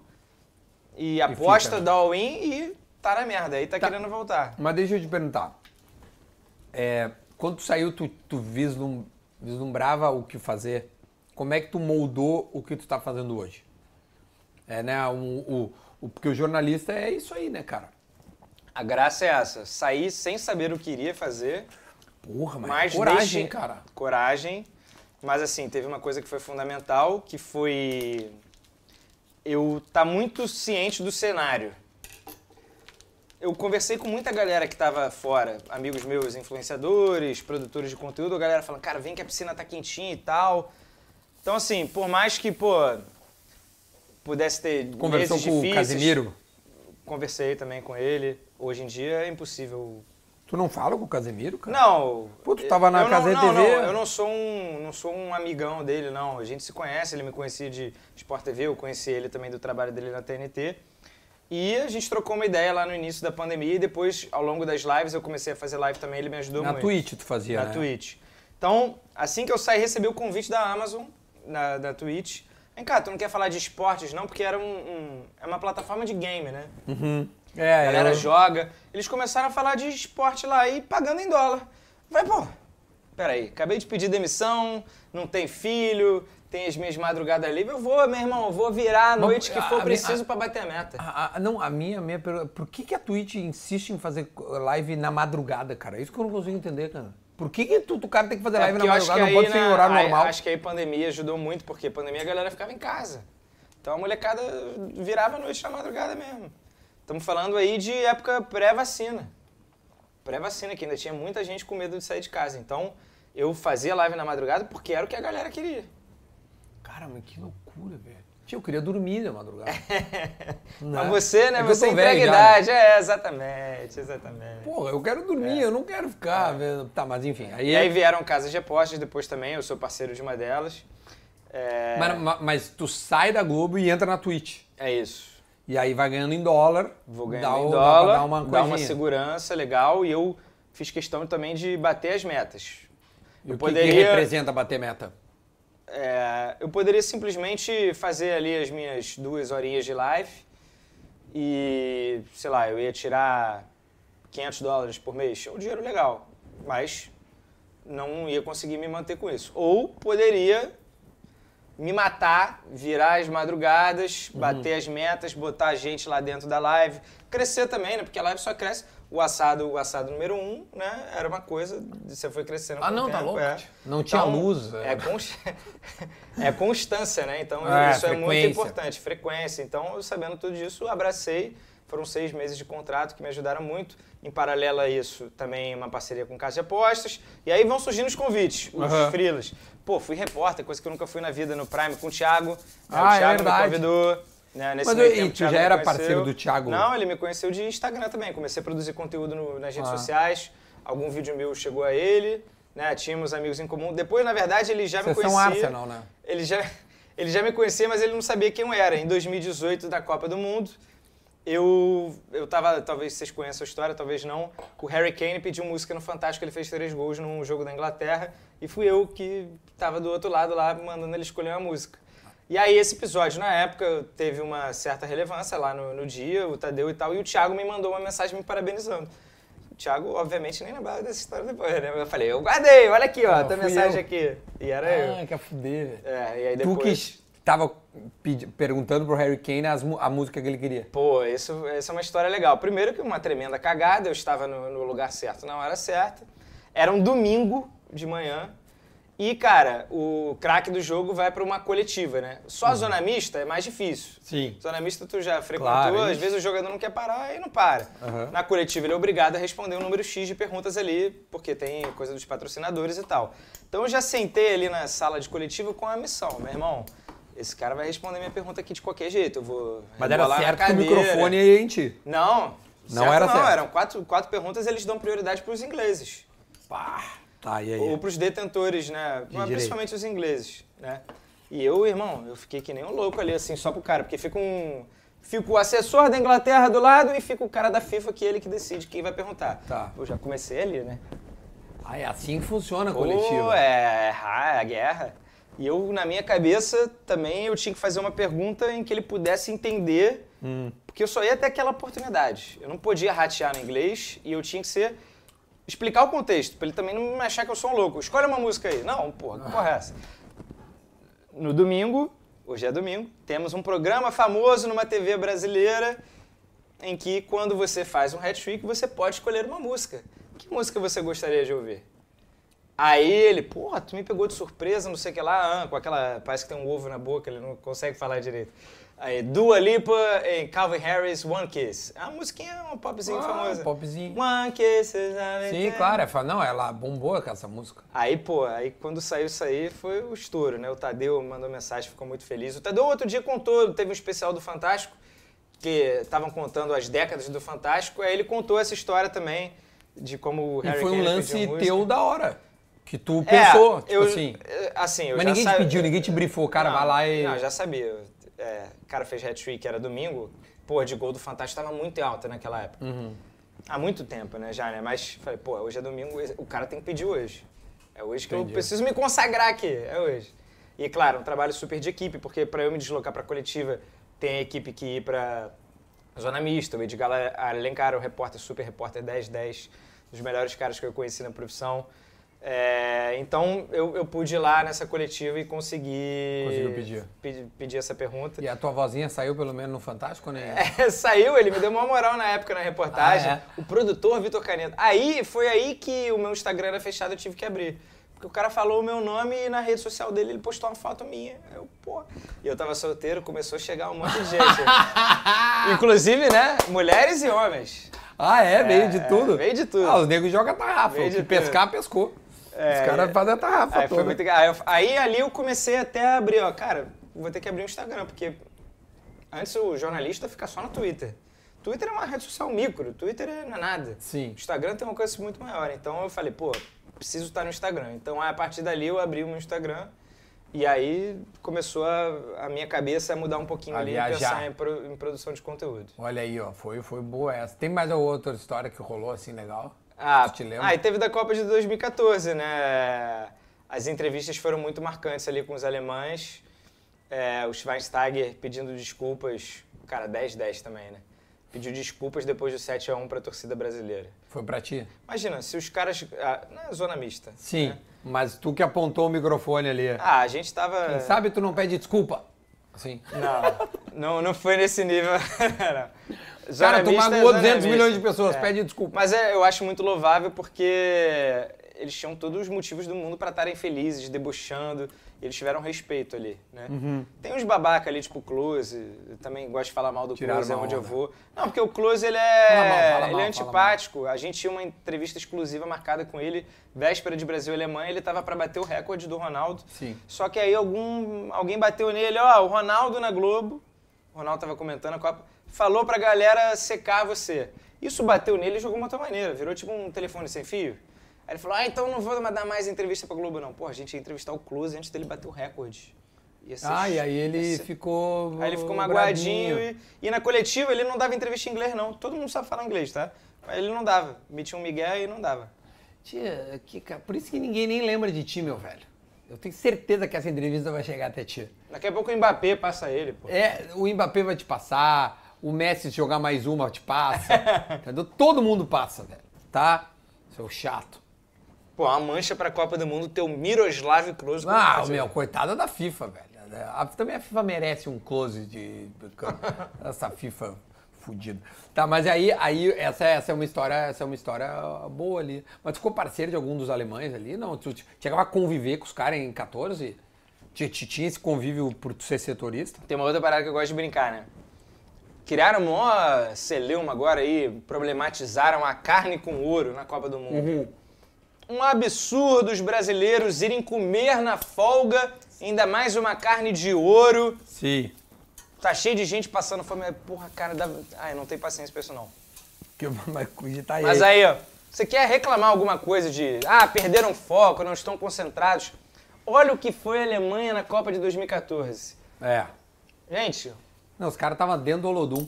e aposta, fica, né? dá all-in e tá na merda. Aí tá, Tá. querendo voltar. Mas deixa eu te perguntar. É, quando tu saiu, tu, tu vislum, vislumbrava o que fazer? Como é que tu moldou o que tu tá fazendo hoje? É, né? O, o, o, porque o jornalista é isso aí, né, cara? A graça é essa. Sair sem saber o que iria fazer. Porra, mas Mas coragem, deixe- hein, cara. Coragem. Mas assim, teve uma coisa que foi fundamental, que foi eu estar muito ciente do cenário. Eu conversei com muita galera que estava fora, amigos meus, influenciadores, produtores de conteúdo, a galera falando, cara, vem que a piscina tá quentinha e tal. Então assim, por mais que, pô, pudesse ter Conversou meses com o difíceis, Casimiro? conversei também com ele. Hoje em dia é impossível. Tu não fala com o Casemiro, cara? Não. Pô, tu tava na Cazé T V? Não, não, eu não sou, um, não sou um amigão dele, não. A gente se conhece, ele me conhecia de Sport T V, eu conheci ele também do trabalho dele na T N T. E a gente trocou uma ideia lá no início da pandemia e depois, ao longo das lives, eu comecei a fazer live também, ele me ajudou na muito. Na Twitch tu fazia, Na né? Twitch. Então, assim que eu saí, recebi o convite da Amazon, na, da Twitch. Vem cá, tu não quer falar de esportes, não? Porque era um, um, é uma plataforma de game, né? Uhum. É, a galera eu... joga. Eles começaram a falar de esporte lá e pagando em dólar. Vai, pô, peraí, acabei de pedir demissão, não tem filho, tem as minhas madrugadas livres. Eu vou, meu irmão, eu vou virar a noite que for a, preciso a, pra bater a meta. A, a, não, a minha, a minha pergunta, por que, que a Twitch insiste em fazer live na madrugada, cara? Isso que eu não consigo entender, cara. Por que, que tu, o cara tem que fazer live é na madrugada? Não pode ser em horário aí, normal? Acho que aí a pandemia ajudou muito, porque a pandemia a galera ficava em casa. Então a molecada virava a noite na madrugada mesmo. Estamos falando aí de época pré-vacina. Pré-vacina, que ainda tinha muita gente com medo de sair de casa. Então, eu fazia live na madrugada porque era o que a galera queria. Cara, mas que loucura, velho. Tio, eu queria dormir na madrugada. Mas você, né? É você entrega velho, idade. Já, né? É, exatamente, exatamente. Porra, eu quero dormir, é. eu não quero ficar... É. Tá, mas enfim. Aí... E aí vieram casas de apostas depois também, eu sou parceiro de uma delas. É... Mas, mas tu sai da Globo e entra na Twitch. É isso. E aí vai ganhando em dólar. Vou ganhando em dólar, dá, dar uma, dá uma segurança legal e eu fiz questão também de bater as metas. E eu o que, poderia, que representa bater meta? É, eu poderia simplesmente fazer ali as minhas duas horinhas de live e, sei lá, eu ia tirar quinhentos dólares por mês. É um dinheiro legal, mas não ia conseguir me manter com isso. Ou poderia... me matar, virar as madrugadas, uhum. bater as metas, botar a gente lá dentro da live, crescer também, né? Porque a live só cresce. O assado, o assado número um, né? Era uma coisa, você foi crescendo com ah, não, o tempo. Tá louco. É. Não tinha então, luz. É, é, const... é constância, né? Então é, isso frequência. é muito importante, frequência. Então, eu sabendo tudo disso, abracei. Foram seis meses de contrato que me ajudaram muito. Em paralelo a isso, também uma parceria com Casa de Apostas. E aí vão surgindo os convites, os uhum. freelas. Pô, fui repórter, coisa que eu nunca fui na vida no Prime, com o Thiago. Né? Ah, o Thiago é verdade. me convidou. Né? Nesse Mas meio eu, tempo, e tu já era parceiro do Thiago? Não, ele me conheceu de Instagram também. Comecei a produzir conteúdo no, nas redes ah. sociais. Algum vídeo meu chegou a ele. Né? Tínhamos amigos em comum. Depois, na verdade, ele já Vocês me conhecia. São Arsenal, né? Ele já, ele já me conhecia, mas ele não sabia quem eu era. Em dois mil e dezoito, da Copa do Mundo, eu, eu tava, talvez vocês conheçam a história, talvez não, o Harry Kane pediu música no Fantástico, ele fez três gols num jogo da Inglaterra, e fui eu que tava do outro lado lá, mandando ele escolher uma música. E aí esse episódio, na época, teve uma certa relevância lá no, no dia, o Tadeu e tal, e o Thiago me mandou uma mensagem me parabenizando. O Thiago, obviamente, nem lembrava dessa história depois, né? Eu falei, eu guardei, olha aqui, ó, tua mensagem eu. aqui. E era ah, eu. Ah, que a fuder, velho. É, e aí depois... Tu que tava pedi- perguntando pro Harry Kane as, a música que ele queria. Pô, isso, essa é uma história legal. Primeiro que uma tremenda cagada, eu estava no, no lugar certo na hora certa. Era um domingo de manhã. E, cara, o craque do jogo vai para uma coletiva, né? Só a uhum. zona mista é mais difícil. Sim. Zona mista tu já frequentou, claro, às vezes o jogador não quer parar e não para. Uhum. Na coletiva ele é obrigado a responder um número X de perguntas ali, porque tem coisa dos patrocinadores e tal. Então eu já sentei ali na sala de coletiva com a missão, meu irmão, esse cara vai responder minha pergunta aqui de qualquer jeito, eu vou... Mas era certo que o microfone ia em ti. Não, não era não, certo. Eram quatro, quatro perguntas e eles dão prioridade para os ingleses. Pá. Tá, e aí? Ou para os detentores, né? Mas, principalmente os ingleses, né? E eu, irmão, eu fiquei que nem um louco ali, assim, só pro cara, porque fica um... Fica o assessor da Inglaterra do lado e fica o cara da FIFA, que é ele que decide quem vai perguntar. Tá. Eu já comecei ali, né? Ah, é assim que funciona a coletiva. Pô, é, é a guerra. E eu, na minha cabeça, também eu tinha que fazer uma pergunta em que ele pudesse entender, hum. porque eu só ia ter aquela oportunidade. Eu não podia ratear no inglês e eu tinha que ser... explicar o contexto, pra ele também não me achar que eu sou um louco. Escolhe uma música aí. Não, porra, que porra é essa? No domingo, hoje é domingo, temos um programa famoso numa T V brasileira em que, quando você faz um hat-trick, você pode escolher uma música. Que música você gostaria de ouvir? Aí ele, porra, tu me pegou de surpresa, não sei o que lá, ah, com aquela, parece que tem um ovo na boca, ele não consegue falar direito. Aí, Dua Lipa e Calvin Harris, One Kiss. É uma musiquinha, um popzinho ah, famoso. popzinho. One Kiss. Sim, claro. É, não, ela bombou com essa música. Aí, pô, aí quando saiu isso aí, foi o estouro, né? O Tadeu mandou mensagem, ficou muito feliz. O Tadeu outro dia contou, teve um especial do Fantástico, porque estavam contando as décadas do Fantástico, aí ele contou essa história também de como o Harry E foi um Kane lance pediu teu música. da hora. Que tu pensou, É, tipo eu, assim. assim eu Mas já ninguém te sa- pediu, ninguém te brifou, o cara não, vai lá e. Não, já sabia. É, o cara fez hat-trick, era domingo. Pô, de gol do Fantástico tava muito alta naquela época. Uhum. Há muito tempo, né, já, né? Mas falei, pô, hoje é domingo, o cara tem que pedir hoje. É hoje que Entendi. eu preciso me consagrar aqui, é hoje. E, claro, um trabalho super de equipe, porque para eu me deslocar para a coletiva, tem a equipe que ir para zona mista. O Edgar Alencar, o repórter, super repórter dez dez, dos melhores caras que eu conheci na profissão. É, então, eu, eu pude ir lá nessa coletiva e conseguir Conseguiu pedir. pedir, pedir essa pergunta. E a tua vozinha saiu pelo menos no Fantástico, né? É, saiu, ele me deu uma moral na época na reportagem. Ah, é? O produtor Vitor Caneta. Aí, foi aí que o meu Instagram era fechado, eu tive que abrir. Porque o cara falou o meu nome e na rede social dele ele postou uma foto minha. Eu, pô. E eu tava solteiro, começou a chegar um monte de gente. Inclusive, né, mulheres e homens. Ah, é? Veio É, de tudo? é, veio de tudo. Ah, os negros jogam tarrafa. Veio O de que tudo. pescar, pescou. É, os caras fazem a tarrafa Aí, foi toda. muito legal. Aí, eu- aí ali eu comecei até a abrir, ó, cara, vou ter que abrir um Instagram, porque antes o jornalista fica só no Twitter. Twitter é uma rede social micro, Twitter é, não é nada. Sim. O Instagram tem uma coisa muito maior, então eu falei, pô, preciso estar no Instagram. Então a partir dali eu abri o meu Instagram e aí começou a, a minha cabeça a mudar um pouquinho A ali e viajar. pensar em, pro- em produção de conteúdo. Olha aí, ó. Foi, foi boa essa. Tem mais alguma outra história que rolou assim legal? Ah, Tu te lembra? ah, e teve da Copa de dois mil e quatorze, né? As entrevistas foram muito marcantes ali com os alemães. É, o Schweinsteiger pedindo desculpas, cara, dez dez também, né? Pediu desculpas depois do sete a um para a torcida brasileira. Foi pra ti? Imagina, se os caras... Ah, na zona mista. Sim. Né? Mas tu que apontou o microfone ali. Ah, a gente tava... Quem sabe tu não pede desculpa? Assim. Não, não, não foi nesse nível. Não. Zona Cara, tu mista é magoou zona duzentos mista. milhões de pessoas, É. pede desculpa. Mas é, eu acho muito louvável porque eles tinham todos os motivos do mundo para estarem felizes, debochando. E eles tiveram respeito ali, né? Uhum. Tem uns babaca ali, tipo o Close. Eu também gosto de falar mal do Tiraram Close, é uma onde eu onda. vou. Não, porque o Close, ele é, Fala mal, fala ele mal, é fala antipático. A gente tinha uma entrevista exclusiva marcada com ele, véspera de Brasil e Alemanha. Ele tava para bater o recorde do Ronaldo. Sim. Só que aí algum, alguém bateu nele, ó, o Ronaldo na Globo, o Ronaldo tava comentando a Copa, falou pra galera secar você. Isso bateu nele e jogou uma outra maneira, virou tipo um telefone sem fio. Aí ele falou, ah, então não vou dar mais entrevista pra Globo não. Pô, a gente ia entrevistar o Close antes dele bater o recorde. Ia ser- Ah, e aí ele ia ser- ficou. Aí ele ficou brabinho. magoadinho e, e na coletiva ele não dava entrevista em inglês não. Todo mundo sabe falar inglês, tá? Mas ele não dava. Metia um migué e não dava. Tia, que, ca- por isso que ninguém nem lembra de ti, meu velho. Eu tenho certeza que essa entrevista vai chegar até ti. Daqui a pouco o Mbappé passa ele, pô. É, o Mbappé vai te passar, o Messi se jogar mais uma te passa. Entendeu? Todo mundo passa, velho. Tá? Seu chato. Pô, uma mancha pra Copa do Mundo ter o Miroslav Klose como Ah, fazer. meu, coitada da FIFA, velho. A- também a FIFA merece um close de. Essa FIFA fudida. Tá, mas aí, aí essa, essa é uma história, essa é uma história boa ali. Mas tu ficou parceiro de algum dos alemães ali? Não, tu chegava a conviver com os caras em quatorze? Ti- ti- Tinha esse convívio por tu ser setorista? Tem uma outra parada que eu gosto de brincar, né? Criaram um maior celeuma agora aí, problematizaram a carne com ouro na Copa do Mundo. Um absurdo os brasileiros irem comer na folga, ainda mais uma carne de ouro. Sim. Tá cheio de gente passando fome. Porra, cara, dá... Ai, não tenho paciência pra isso não. Que vai cogitar Mas aí, ó, você quer reclamar alguma coisa de... Ah, perderam foco, não estão concentrados. Olha o que foi a Alemanha na Copa de dois mil e quatorze. É. Gente, Não, os caras estavam dentro do Olodum.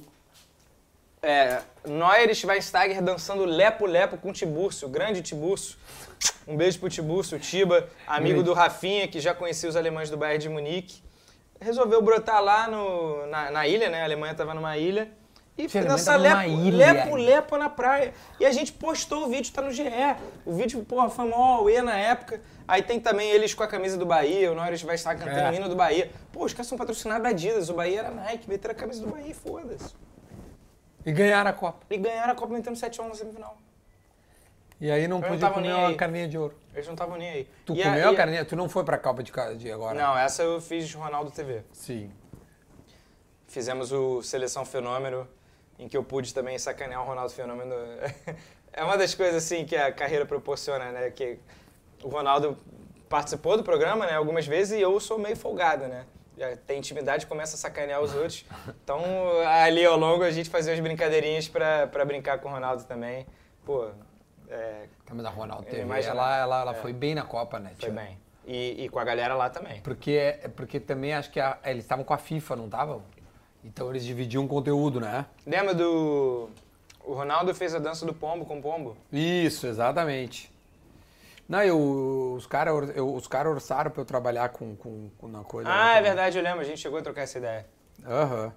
é, Neuer e Schweinsteiger dançando lepo-lepo com o Tiburcio, o grande Tiburcio. Um beijo pro Tiburcio, o Tiba, amigo do Rafinha, que já conhecia os alemães do Bayern de Munique. Resolveu brotar lá no, na, na ilha, né? A Alemanha tava numa ilha. E Sim, a Alemanha dançar tava numa lepo, ilha. lepo-lepo na praia. E a gente postou o vídeo, tá no G E. O vídeo, porra, foi mó auê na época. Aí tem também eles com a camisa do Bahia, o Neuer vai estar cantando É. o hino do Bahia. Pô, os caras são patrocinados da Adidas, o Bahia era Nike, meteram a camisa do Bahia e foda-se. E ganharam a Copa. E ganharam a Copa metendo sete a um na semifinal. E aí não Eu não podia tava comer nem uma aí. carninha de ouro. Eles não estavam nem aí. Tu E comeu a, e carninha? Tu não foi pra Copa de, ca- de agora? Não, essa eu fiz Ronaldo T V. Sim. Fizemos o Seleção Fenômeno, em que eu pude também sacanear o Ronaldo Fenômeno. É uma das coisas assim que a carreira proporciona, né? Que o Ronaldo participou do programa, né, algumas vezes, e eu sou meio folgado, né? já tem intimidade e começa a sacanear os outros. Então, ali ao longo, a gente fazia umas brincadeirinhas pra, pra brincar com o Ronaldo também. Pô, é... Tá, mas a Ronaldo teve, imagino, ela, ela, ela é. foi bem na Copa, né? Foi tia? bem. E, e com a galera lá também. Porque, porque também acho que a, eles estavam com a FIFA, não estavam? Então eles dividiam conteúdo, né? Lembra do... O Ronaldo fez a dança do pombo com o pombo? Isso, exatamente. Não, eu, os caras os cara orçaram pra eu trabalhar com, com, com uma coisa. Ah, é verdade, eu lembro. A gente chegou a trocar essa ideia. Aham. Uhum.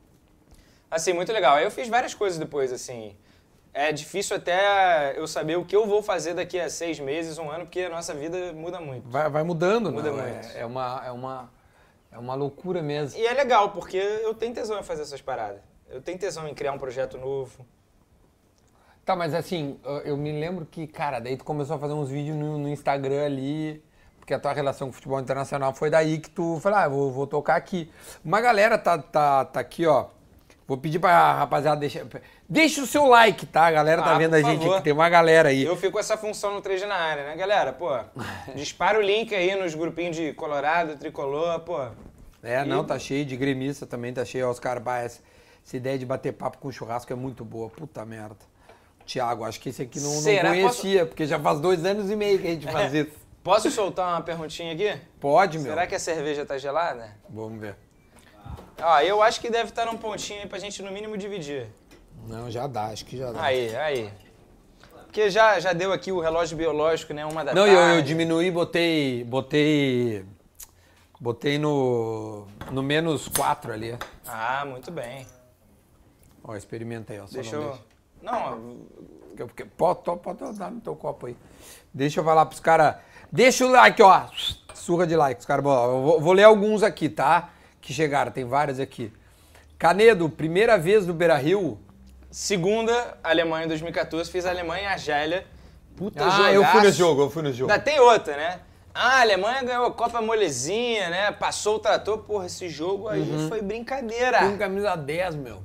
Assim, muito legal. Aí eu fiz várias coisas depois, assim. É difícil até eu saber o que eu vou fazer daqui a seis meses, um ano, porque a nossa vida muda muito. Vai, vai mudando, Muda né? muito. É, é, uma, é, uma, é uma loucura mesmo. E é legal, porque eu tenho tesão em fazer essas paradas. Eu tenho tesão em criar um projeto novo. Tá, mas assim, eu- eu me lembro que, cara, daí tu começou a fazer uns vídeos no, no Instagram ali, porque a tua relação com o futebol internacional foi daí que tu falou, ah, vou, vou tocar aqui. Uma galera tá, tá, tá aqui, ó. Vou pedir pra rapaziada, deixa, deixa o seu like, tá? A galera tá Ah, vendo por a gente favor. aqui, tem uma galera aí. Eu fico com essa função no três G na área, né, galera? Pô, dispara o link aí nos grupinhos de Colorado, Tricolor, pô. É, não, tá cheio de gremista também, tá cheio, ó, os caras, bah, essa, essa ideia de bater papo com churrasco é muito boa, puta merda. Tiago, acho que esse aqui não, não Será? conhecia, porque já faz dois anos e meio que a gente faz isso. Posso soltar uma perguntinha aqui? Pode, meu. Será que a cerveja tá gelada? Vamos ver. Ó, eu acho que deve estar num pontinho aí pra gente, no mínimo, dividir. Não, já dá, acho que já dá. Aí, aí. Porque já, já deu aqui o relógio biológico, né? Uma da Não, tarde. eu, eu diminuí, botei, botei, botei no, no menos quatro ali. Ah, muito bem. Ó, experimenta aí, ó. Só Deixa não eu... deixa. Não, Porque, porque, pode, pode dar no teu copo aí. Deixa eu falar pros caras. Deixa o like, ó. Surra de like, os caras. Eu vou, vou ler alguns aqui, tá? Que chegaram, tem vários aqui. Canedo, primeira vez no Beira-Rio. segunda, Alemanha em dois mil e quatorze, fiz a Alemanha e a Argélia. Puta Ah, eu fui jogaço. nesse jogo, eu fui nesse jogo. Ainda tem outra, né? Ah, a Alemanha ganhou a Copa molezinha, né? Passou o trator. Porra, esse jogo aí Uhum. foi brincadeira. Com camisa dez, meu.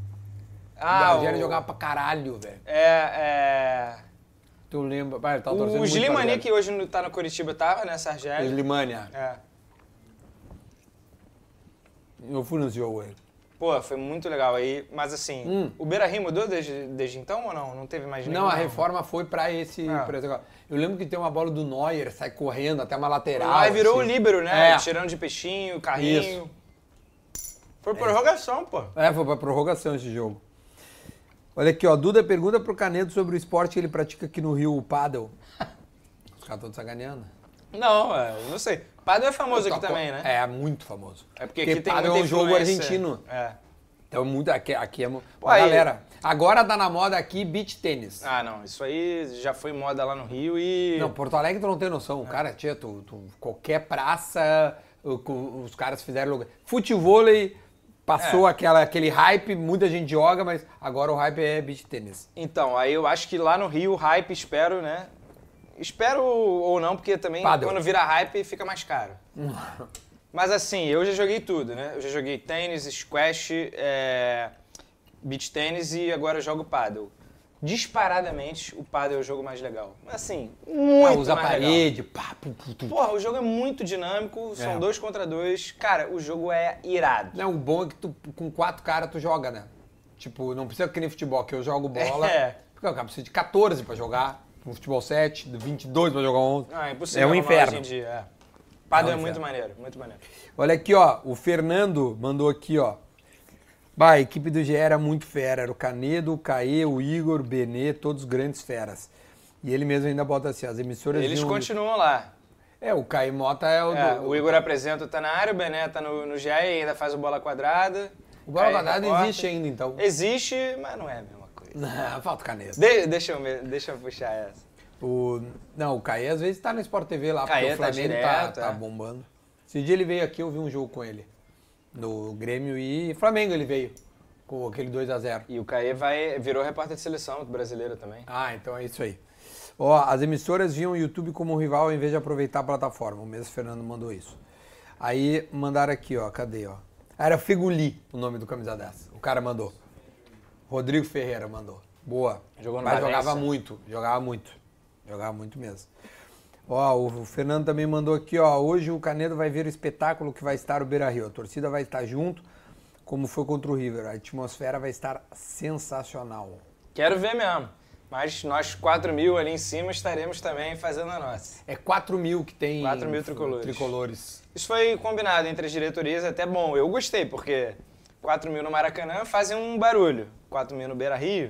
Ah, a Argélia o- jogava pra caralho, velho. É, é... Tu lembra? Vai, tá torcendo O muito pra Slimani, Argélia. que hoje no- tá no Curitiba, tava nessa Argélia. Slimania. É. Eu fui nesse jogo aí. Pô, foi muito legal aí. Mas assim, Hum. o Beira-Rio mudou desde, desde então ou não? Não teve mais nenhum? Não, a reforma foi pra esse, Ah. pra esse negócio. Eu lembro que tem uma bola do Neuer, sai correndo até uma lateral. Aí virou assim. o líbero, né? É. Tirando de peixinho, carrinho. Foi prorrogação, pô. É, foi pra prorrogação esse jogo. Olha aqui, ó. Duda pergunta pro Canedo sobre o esporte que ele pratica aqui no Rio, o paddle. Os caras estão sacaneando. Não, é, não sei. Padre é famoso aqui Toco- também, né? É, muito famoso. É porque aqui tem paddle muita é um jogo influência. argentino. É. Então, muito, aqui, aqui é... mu- Pô, Mas, aí- galera, agora tá na moda aqui beach tênis. Ah, não. Isso aí já foi moda lá no Rio e... Não, Porto Alegre tu não tem noção. O cara, tia, tu, tu- qualquer praça, o- co- os caras fizeram lugar. Futevôlei passou É. aquela, aquele hype, muita gente joga, mas agora o hype é beach tênis. Então, aí eu acho que lá no Rio o hype, espero, né? Espero ou não, porque também Padel. quando vira hype fica mais caro. Mas assim, eu já joguei tudo, né? Eu já joguei tênis, squash, é, beach tênis e agora eu jogo paddle. Disparadamente, o paddle é o jogo mais legal. Assim, muito Ah, usa a mais parede, pá, pu, pu, tu. legal. Porra, o jogo é muito dinâmico, são É. dois contra dois. Cara, o jogo é irado. Não, o bom é que tu, com quatro caras tu joga, né? Tipo, não precisa que nem futebol, que eu jogo bola. É. Porque eu preciso de quatorze pra jogar. No futebol sete, de vinte e dois pra jogar onze. Ah, é impossível É um arrumar inferno. hoje em dia. É. Paddle É é, um muito inferno. maneiro, muito maneiro. Olha aqui, ó. O Fernando mandou aqui, ó. Bah, a equipe do G E era muito fera. Era o Canedo, o Caê, o Igor, o Benê, todos grandes feras. E ele mesmo ainda bota assim, as emissoras Eles vinham- continuam lá. É, o Caê Mota é o... É, do- o Igor apresenta, tá na área, o Bené tá no, no G A e ainda faz o bola quadrada. O Bola Caê Quadrada repórter. existe ainda, então. Existe, mas não é a mesma coisa. Não, falta o Canedo. De- deixa, eu, me- deixa eu puxar essa. O... Não, o Caê às vezes tá no Sport T V lá, Caê porque o tá Flamengo tá, direto, tá é. bombando. Esse dia ele veio aqui, eu vi um jogo com ele. No Grêmio e Flamengo ele veio. Com aquele dois a zero. E o Caê vai, virou repórter de seleção brasileiro também. Ah, então é isso aí. Ó, as emissoras viam o YouTube como um rival em vez de aproveitar a plataforma. O mesmo Fernando mandou isso. Aí mandaram aqui, ó. Cadê, ó? Era Feguli o nome do camisa dez. O cara mandou. Rodrigo Ferreira mandou. Boa. Jogou no Mas Valência. jogava muito, jogava muito. Jogava muito mesmo. Ó, o Fernando também mandou aqui, ó. Hoje o Canedo vai ver o espetáculo que vai estar o Beira-Rio. A torcida vai estar junto, como foi contra o River. A atmosfera vai estar sensacional. Quero ver mesmo. Mas nós quatro mil ali em cima estaremos também fazendo a nossa. É quatro mil que tem quatro mil tricolores. tricolores. Isso foi combinado entre as diretorias, até bom. Eu gostei, porque quatro mil no Maracanã fazem um barulho. quatro mil no Beira-Rio,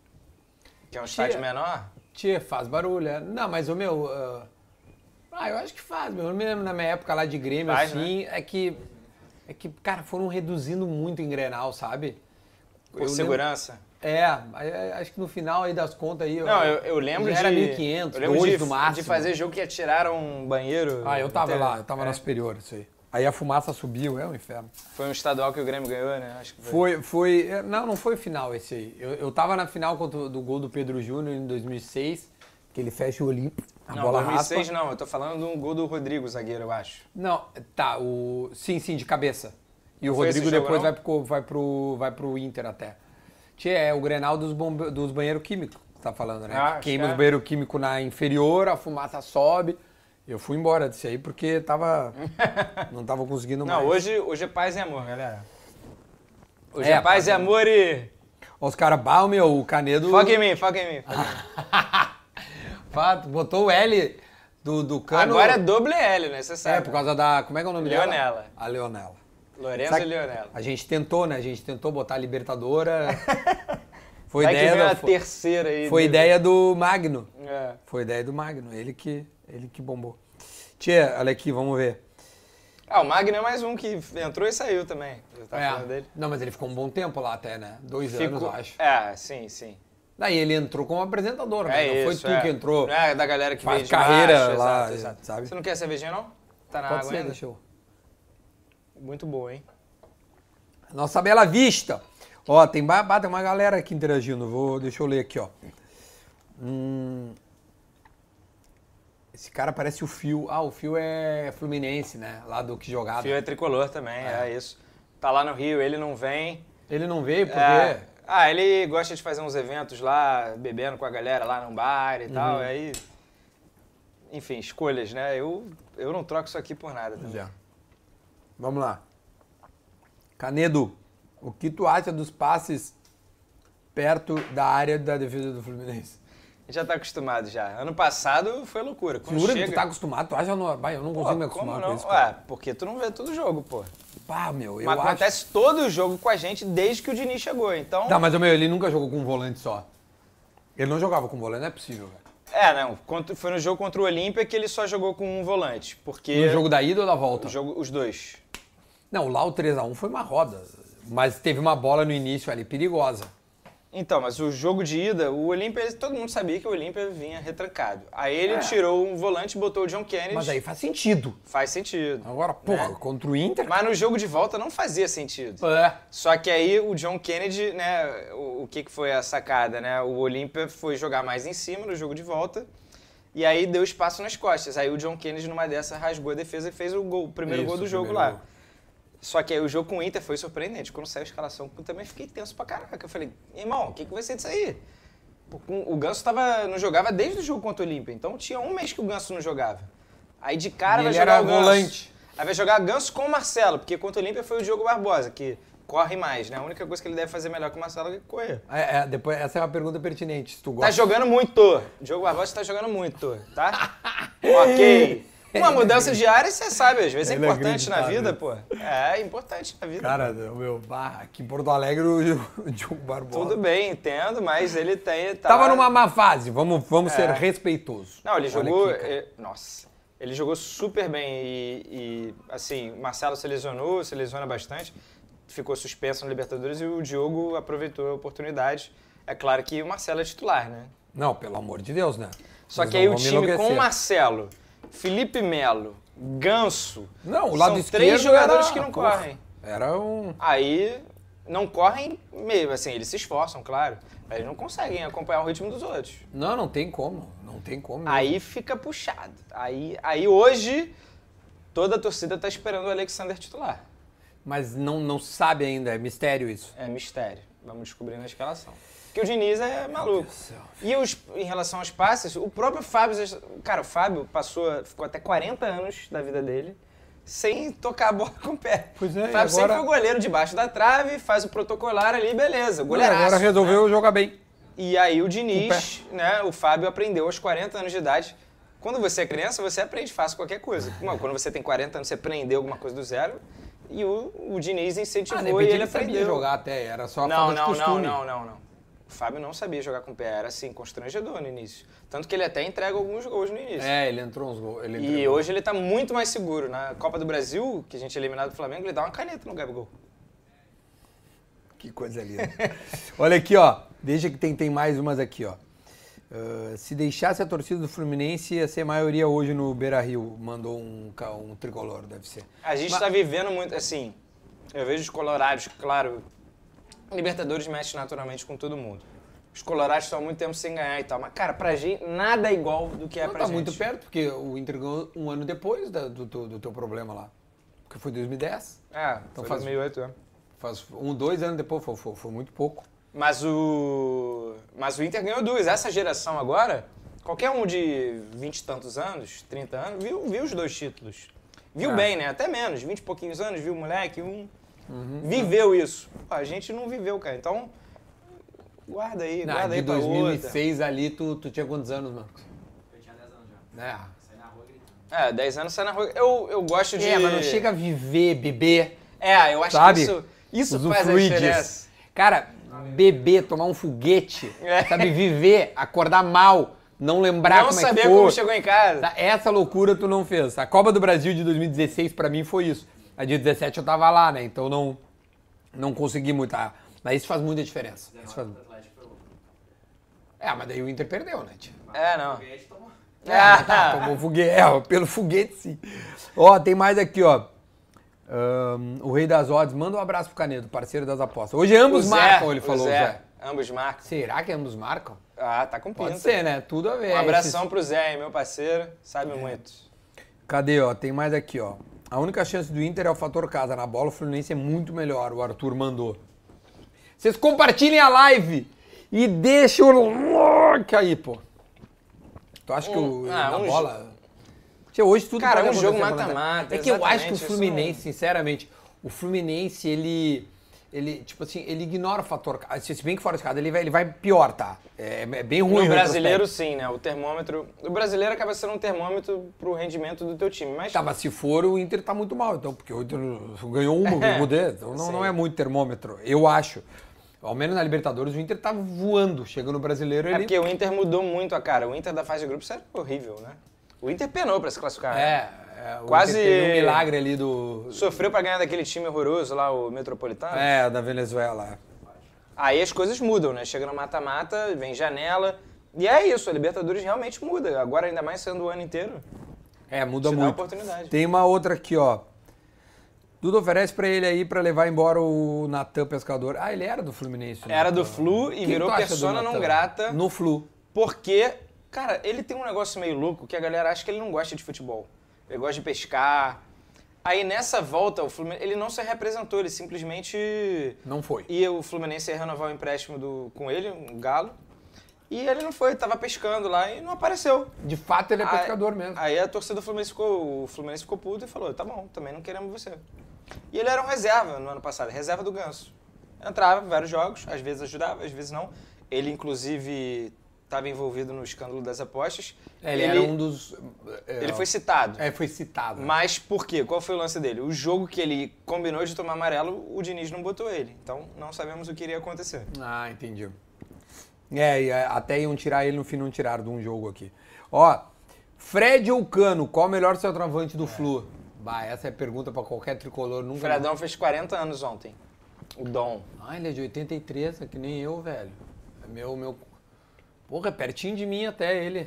que é um Tia, estádio menor. Tia, faz barulho. É. Não, mas o meu... Uh... Ah, eu acho que faz, meu. Eu me lembro na minha época lá de Grêmio, Faz, assim, né? é que... É que, cara, foram reduzindo muito em Grenal, sabe? Por Eu segurança. Lembro... É, acho que no final aí das contas aí... Não, eu, eu lembro já de... era mil e quinhentos, eu lembro dois de, no máximo. de fazer jogo que atiraram um banheiro. Ah, eu tava inteiro. lá, eu tava é. na superior, isso aí. Aí a fumaça subiu, é um inferno. Foi um estadual que o Grêmio ganhou, né? Acho que Foi, foi. foi... Não, não foi final esse aí. Eu, eu tava na final contra, do gol do Pedro Júnior em dois mil e seis, que ele fecha o Olímpio, a Não, bola dois mil e seis raspa. não, eu tô falando de um gol do Rodrigo, zagueiro, eu acho. Não, tá, o... Sim, sim, de cabeça. E o Foi Rodrigo esse jogo, depois não? vai pro, vai, pro, vai pro Inter até. Tchê, é o Grenal dos, bombe... dos banheiros químicos, que tá falando, né? Ah, Que acho queima que os é. banheiros químicos na inferior, a fumaça sobe. Eu fui embora desse aí porque tava... não tava conseguindo mais. Não, hoje, hoje é paz e amor, galera. Hoje É, é, paz paz e amor e... Ó, os caras, bah, meu, o Canedo... Foca em mim, foca em mim. Foca em mim. Fato, botou o L do, do cano... Agora é doble L, né? Você sabe. É, por causa da... Como é que é o nome Leonela. dela? A Leonela. Lorenzo Sabe- e Leonela. A gente tentou, né? A gente tentou botar a Libertadora. Foi Vai que ideia vem da... a terceira aí. Foi dele. ideia do Magno. É. Foi ideia do Magno. Ele que, ele que bombou. Tia, olha aqui, vamos ver. Ah, o Magno é mais um que entrou e saiu também. Eu tava falando dele. Não, mas ele ficou um bom tempo lá até, né? Dois anos, Ficou- eu acho. É, sim, sim. Daí ele entrou como apresentador, né? É Não isso, foi tu é. que entrou. Não é da galera que faz veio de carreira baixo, lá, exato, exato. sabe? Você não quer cervejinha, não? Tá na Pode água ser, ainda? deixa eu... Muito boa, hein? Nossa Bela Vista. Ó, tem, ba- ba- tem uma galera aqui interagindo. Vou, deixa eu ler aqui, ó. Hum, esse cara parece o Fio. Ah, o Fio é Fluminense, né? Lá do que jogava. Fio é tricolor também, é. isso. Tá lá no Rio, ele não vem. Ele não veio porque... É. Ah, ele gosta de fazer uns eventos lá, bebendo com a galera lá num bar e Uhum. tal. Aí, enfim, escolhas, né? Eu, eu não troco isso aqui por nada também. Já. Vamos lá. Canedo, o que tu acha dos passes perto da área da defesa do Fluminense? A gente já tá acostumado já. Ano passado foi loucura. Quando Jura chega... que tu tá acostumado? Tu acha? No... Bah, eu não Pô, consigo me como acostumar não? com isso. cara. Ué, porque tu não vê todo jogo, pô. Pá, meu, eu Mas acho... acontece todo jogo com a gente desde que o Diniz chegou, então... Tá, mas meu, ele nunca jogou com um volante só. Ele não jogava com volante, não é possível, velho. É, não. Contra- Foi no jogo contra o Olímpia que ele só jogou com um volante, porque... No jogo da ida ou da volta? o jogo, os dois. Não, lá o três a um foi uma roda. Mas teve uma bola no início ali perigosa. Então, mas o jogo de ida, o Olímpia, ele- todo mundo sabia que o Olímpia vinha retrancado. Aí ele É. tirou um volante e botou o John Kennedy. Mas aí faz sentido. Faz sentido. Agora, porra, Né? contra o Inter... Mas no jogo de volta não fazia sentido. É. Só que aí o John Kennedy, né, o, o que, que foi a sacada, né? O Olímpia foi jogar mais em cima no jogo de volta e aí deu espaço nas costas. Aí o John Kennedy, numa dessa, rasgou a defesa e fez o, gol, o primeiro Isso, gol do o jogo primeiro lá. gol. Só que aí o jogo com o Inter foi surpreendente. Quando saiu a escalação, eu também fiquei tenso pra caraca. Eu falei, irmão, o que, que vai ser disso aí? O Ganso tava, não jogava desde o jogo contra o Olímpia, então tinha um mês que o Ganso não jogava. Aí de cara E vai ele jogar era o Ganso. volante. Aí vai jogar Ganso com o Marcelo, porque contra o Olímpia foi o Diogo Barbosa, que corre mais, né? A única coisa que ele deve fazer melhor que o Marcelo é correr. É, é, depois, essa é uma pergunta pertinente. Se tu gosta... Tá jogando muito. O Diogo Barbosa tá jogando muito, tá? Ok. Uma mudança de área, você sabe, às vezes é Ele é importante na vida, inacreditável. pô. É importante na vida. Cara, meu, bah, aqui em Porto Alegre o o Diogo Barbosa... Tudo bem, entendo, mas ele tem... Tá Tava lá- numa má fase, vamos, vamos É. ser respeitosos. Não, ele Olha jogou... aqui, cara. eh, nossa, ele jogou super bem e, e, assim, o Marcelo se lesionou, se lesiona bastante, ficou suspenso no Libertadores e o Diogo aproveitou a oportunidade. É claro que o Marcelo é titular, né? Não, pelo amor de Deus, né? Só Nós que não aí o vamos time com enlouquecer. o Marcelo, Felipe Melo, Ganso, Não, o lado são esquerdo três jogadores era- que não porra, correm. Era um... Aí não correm mesmo, assim, eles se esforçam, claro, mas eles não conseguem acompanhar o ritmo dos outros. Não, não tem como. Não tem como. mesmo. Aí fica puxado. Aí, aí hoje, toda a torcida tá esperando o Alexander titular. Mas não, não sabe ainda, é mistério isso. É mistério. Vamos descobrir na escalação. Porque o Diniz é maluco. E os, em relação aos passes, o próprio Fábio... Cara, o Fábio passou, ficou até quarenta anos da vida dele sem tocar a bola com o pé. Pois é, o Fábio agora... sempre foi o goleiro debaixo da trave, faz o protocolar ali, beleza, goleiraço. Agora resolveu né? jogar bem. E aí o Diniz, o né, o Fábio aprendeu aos quarenta anos de idade. Quando você é criança, você aprende fácil qualquer coisa. Quando você tem quarenta anos, você aprendeu alguma coisa do zero. E o, o Diniz incentivou ah, e ele, ele aprendeu. sabia jogar até, era só não, falta de não, costume. Não, não, não, não. O Fábio não sabia jogar com o pé, era assim, constrangedor no início. Tanto que ele até entrega alguns gols no início. É, ele entrou uns gols. Ele e hoje ele tá muito mais seguro. Na Copa do Brasil, que a gente é eliminado do Flamengo, ele dá uma caneta no Gabigol. Que coisa linda. Olha aqui, ó. Deixa que tem, tem mais umas aqui, ó. Uh, se deixasse a torcida do Fluminense, ia ser maioria hoje no Beira-Rio. Mandou um, um tricolor, deve ser. A gente Mas... tá vivendo muito, assim... Eu vejo os colorados, claro... Libertadores mexe naturalmente com todo mundo. Os colorados estão há muito tempo sem ganhar e tal. Mas, cara, pra gente, nada é igual do que é Não, pra tá gente. muito perto, porque o Inter ganhou um ano depois da, do, do, do teu problema lá. Porque foi dois mil e dez. É, então foi faz, dois mil e oito, é. Faz um, dois anos depois, foi, foi, foi muito pouco. Mas o, mas o Inter ganhou duas. Essa geração agora, qualquer um de vinte e tantos anos, trinta anos, viu, viu os dois títulos. Viu é. bem, né? Até menos, vinte e pouquinhos anos, viu o moleque, um... Uhum. Viveu isso. Pô, a gente não viveu, cara. Então, guarda aí, não, guarda aí pra outra. De dois mil e seis ali, tu, tu tinha quantos anos, Marcos? Eu tinha dez anos já. É. Sai na rua gritando. É, dez anos sai na rua. Eu, eu gosto de... É, mas não chega a viver, beber. É, eu acho sabe? que isso, isso faz a diferença. Cara, beber, tomar um foguete, é. sabe? Viver, acordar mal, não lembrar não como é que foi. Não saber como chegou em casa. Essa loucura tu não fez. A Copa do Brasil de dois mil e dezesseis, pra mim, foi isso. A de dezessete eu tava lá, né? Então não, não consegui muito. Ah, mas isso faz muita diferença. Isso faz... É, mas daí o Inter perdeu, né, tio? É, não. É, ah, tá, tomou foguete. É, pelo foguete, sim. Ó, tem mais aqui, ó. Um, o Rei das Odds, manda um abraço pro Canedo, parceiro das apostas. Hoje ambos Zé, marcam, ele falou, Zé. Zé. Ambos marcam. Será que ambos marcam? Ah, tá com pinta. Pode ser, né? Tudo a ver. Um abração esses... pro Zé, meu parceiro, sabe é. muito. Cadê, ó? Tem mais aqui, ó. A única chance do Inter é o fator casa. Na bola, o Fluminense é muito melhor. O Arthur mandou. Vocês compartilhem a live e deixem o like aí, pô. Tu acha que o, um, ah, na um bola... Tio, hoje tudo Cara, pode um jogo mata-mata. É que eu acho que o Fluminense, sinceramente, o Fluminense, ele... Ele, tipo assim, ele ignora o fator... Se bem que fora de casa, ele vai, ele vai pior, tá? É, é bem ruim. No brasileiro, sim, né? O termômetro... O brasileiro acaba sendo um termômetro pro rendimento do teu time, mas... Tá, mas se for, o Inter tá muito mal, então. Porque o Inter ganhou uma, ganhou dez. Então não, não é muito termômetro, eu acho. Ao menos na Libertadores, o Inter tá voando. Chega no brasileiro, ele... É porque o Inter mudou muito a cara. O Inter da fase de grupos era horrível, né? O Inter penou pra se classificar. É, é o quase Inter teve um milagre ali do... Sofreu pra ganhar daquele time horroroso lá, o Metropolitano. É, da Venezuela. Aí as coisas mudam, né? Chega no mata-mata, vem janela. E é isso, a Libertadores realmente muda. Agora, ainda mais sendo o ano inteiro. É, muda te muito. dá oportunidade. Tem uma outra aqui, ó. Duda oferece pra ele aí pra levar embora o Natan Pescador. Ah, ele era do Fluminense. Né? Era do Flu e Quem virou persona não grata. No Flu. Porque, cara, ele tem um negócio meio louco que a galera acha que ele não gosta de futebol. Ele gosta de pescar. Aí nessa volta, o Fluminense, ele não se representou, ele simplesmente... Não foi. E o Fluminense ia renovar o empréstimo do, com ele, um galo. E ele não foi, tava pescando lá e não apareceu. De fato, ele é aí, pescador mesmo. Aí a torcida do Fluminense ficou, o Fluminense ficou puto e falou, tá bom, também não queremos você. E ele era um reserva no ano passado, reserva do Ganso. Entrava em vários jogos, às vezes ajudava, às vezes não. Ele, inclusive, estava envolvido no escândalo das apostas. É, ele, ele era um dos... É, ele foi citado. É, foi citado. Mas por quê? Qual foi o lance dele? O jogo que ele combinou de tomar amarelo, o Diniz não botou ele. Então, não sabemos o que iria acontecer. Ah, entendi. É, até iam tirar ele, no fim não tiraram de um jogo aqui. Ó, Fred ou Cano, qual o melhor centroavante do é. Flu? Bah, essa é pergunta pra qualquer tricolor. Nunca o Fredão não... fez quarenta anos ontem. O Dom. Ah, ele é de oitenta e três, é que nem eu, velho. É meu, meu... Porra, é pertinho de mim até ele.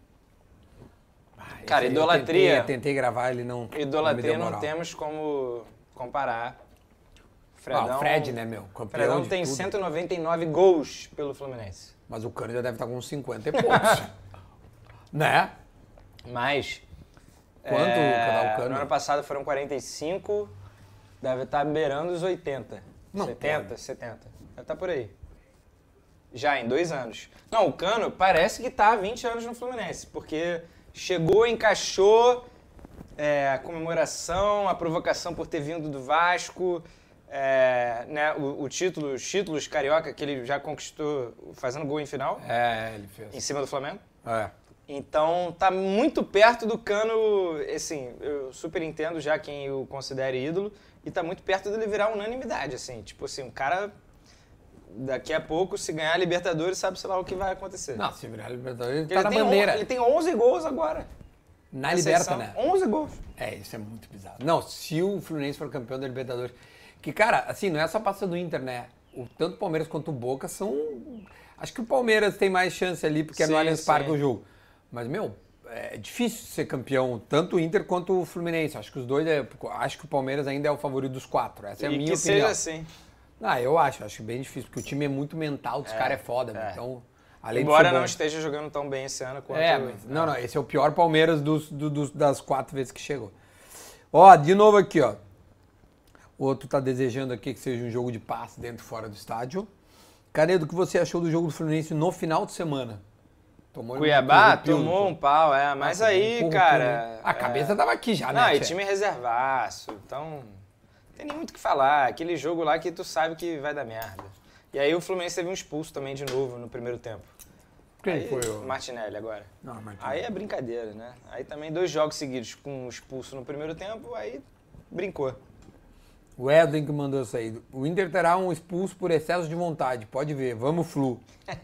Ah, cara, idolatria... Eu tentei, tentei gravar, ele não... Idolatria não, não temos como comparar. Fredão, ah, o Fred, né, meu? Campeão Fredão tem tudo. cento e noventa e nove gols pelo Fluminense. Mas o Cano já deve estar com uns cinquenta e poucos. Né? Mas... Quanto é, o Cano? No ano passado foram quarenta e cinco, deve estar beirando os oitenta. Não, setenta, pode. setenta. Deve estar por aí. Já, em dois anos. Não, o Cano parece que tá há vinte anos no Fluminense, porque chegou, encaixou, é, a comemoração, a provocação por ter vindo do Vasco, é, né, o, o título, os títulos carioca que ele já conquistou fazendo gol em final. É, ele fez. Em cima do Flamengo. É. Então tá muito perto do Cano, assim, eu super entendo já quem o considere ídolo, e tá muito perto dele virar unanimidade, assim, tipo assim, um cara, daqui a pouco, se ganhar a Libertadores, sabe, sei lá, o que vai acontecer. Não, se virar a Libertadores, ele Porque tá ele na tem bandeira. on- ele tem onze gols agora. Na Na Liberta, seleção, né? onze gols. É, isso é muito bizarro. Não, se o Fluminense for campeão da Libertadores... Que, cara, assim, não é só passar do Inter, né? O, tanto o Palmeiras quanto o Boca são... Acho que o Palmeiras tem mais chance ali, porque é no Sim, Allianz sim. Parque o jogo. Mas, meu, é difícil ser campeão, tanto o Inter quanto o Fluminense. Acho que os dois, é, acho que o Palmeiras ainda é o favorito dos quatro. Essa é a E minha que opinião. seja assim. Ah, eu acho, acho bem difícil, porque o time é muito mental, dos caras é foda, é. então... Além de Embora ser bom- não esteja jogando tão bem esse ano quanto... É, mas, não, não, esse é o pior Palmeiras dos, do- dos- das quatro vezes que chegou. Ó, de novo aqui, ó. O outro tá desejando aqui que seja um jogo de passe dentro e fora do estádio. Canedo, o que você achou do jogo do Fluminense no final de semana? Tomou Cuiabá um corrupio, tomou pô. um pau, é, mas Nossa, um aí, corrupio, cara... né? A cabeça é... tava aqui já, né? Não, e tchê? time reservaço, então... Não tem nem muito o que falar. Aquele jogo lá que tu sabe que vai dar merda. E aí o Fluminense teve um expulso também de novo no primeiro tempo. Quem Aí, foi o... Martinelli agora. Não, Martinelli. Aí é brincadeira, né? Aí também dois jogos seguidos com um expulso no primeiro tempo, aí brincou. O Edwin que mandou isso aí. O Inter terá um expulso por excesso de vontade. Pode ver. Vamos, Flu.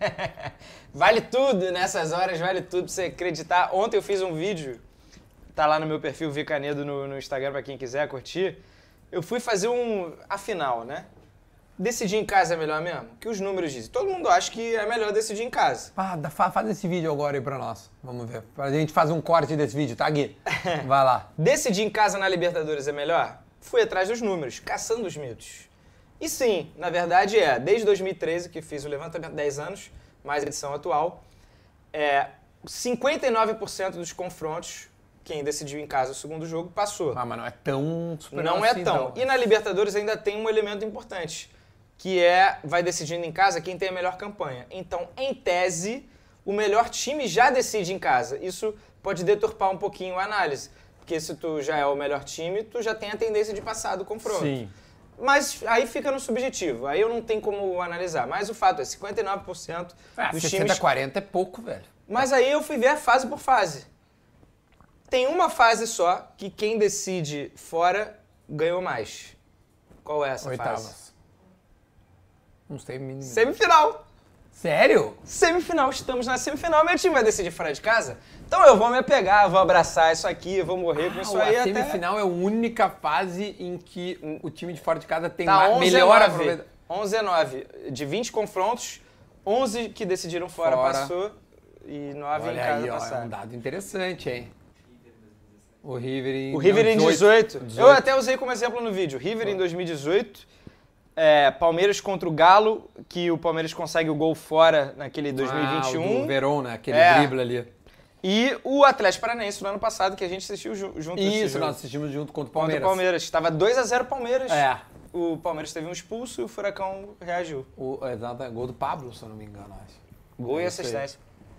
Vale tudo, nessas horas vale tudo pra você acreditar. Ontem eu fiz um vídeo, tá lá no meu perfil Vicanedo no, no Instagram pra quem quiser curtir. Eu fui fazer um... Afinal, né? Decidir em casa é melhor mesmo? O que os números dizem? Todo mundo acha que é melhor decidir em casa. Ah, dá- fa- faz esse vídeo agora aí pra nós. Vamos ver. A gente faz um corte desse vídeo, tá, Gui? Vai lá. Decidir em casa na Libertadores é melhor? Fui atrás dos números, caçando os mitos. E sim, na verdade é. Desde dois mil e treze, que fiz o levantamento, dez anos, mais a edição atual, é, cinquenta e nove por cento dos confrontos, quem decidiu em casa o segundo jogo, passou. Ah, mas não é tão super Não é assim, tão. então. E na Libertadores ainda tem um elemento importante, que é, vai decidindo em casa quem tem a melhor campanha. Então, em tese, o melhor time já decide em casa. Isso pode deturpar um pouquinho a análise. Porque se tu já é o melhor time, tu já tem a tendência de passar do confronto. Sim. Mas aí fica no subjetivo, aí eu não tenho como analisar. Mas o fato é, cinquenta e nove por cento Ah, dos sessenta a times... quarenta é pouco, velho. Mas aí eu fui ver fase por fase. Tem uma fase só que quem decide fora ganhou mais. Qual é essa fase? Oitavas. Não sei mínimo. Semifinal. Sério? Semifinal, estamos na semifinal, meu time vai decidir fora de casa? Então eu vou me apegar, vou abraçar isso aqui, eu vou morrer com isso Ah, aí a até... semifinal é a única fase em que o time de fora de casa tem Tá ma- onze a melhor nove. aproveitamento. onze a nove. De vinte confrontos, onze que decidiram fora, Fora. passou e nove em Olha casa aí, ó, é passaram. um dado interessante, hein? O River em O River em dezoito. dezoito. Eu até usei como exemplo no vídeo. River em dois mil e dezoito. É, Palmeiras contra o Galo, que o Palmeiras consegue o gol fora naquele dois mil e vinte e um. Ah, o do Verón, né? Aquele É. drible ali. E o Atlético Paranaense no ano passado, que a gente assistiu ju- junto esse Isso, jogo. nós assistimos junto contra o Contra Palmeiras. o Palmeiras. Estava dois a zero Palmeiras. É. O Palmeiras teve um expulso e o Furacão reagiu. O, exato, é gol do Pablo, se eu não me engano, acho. Gol É e isso aí. assistência.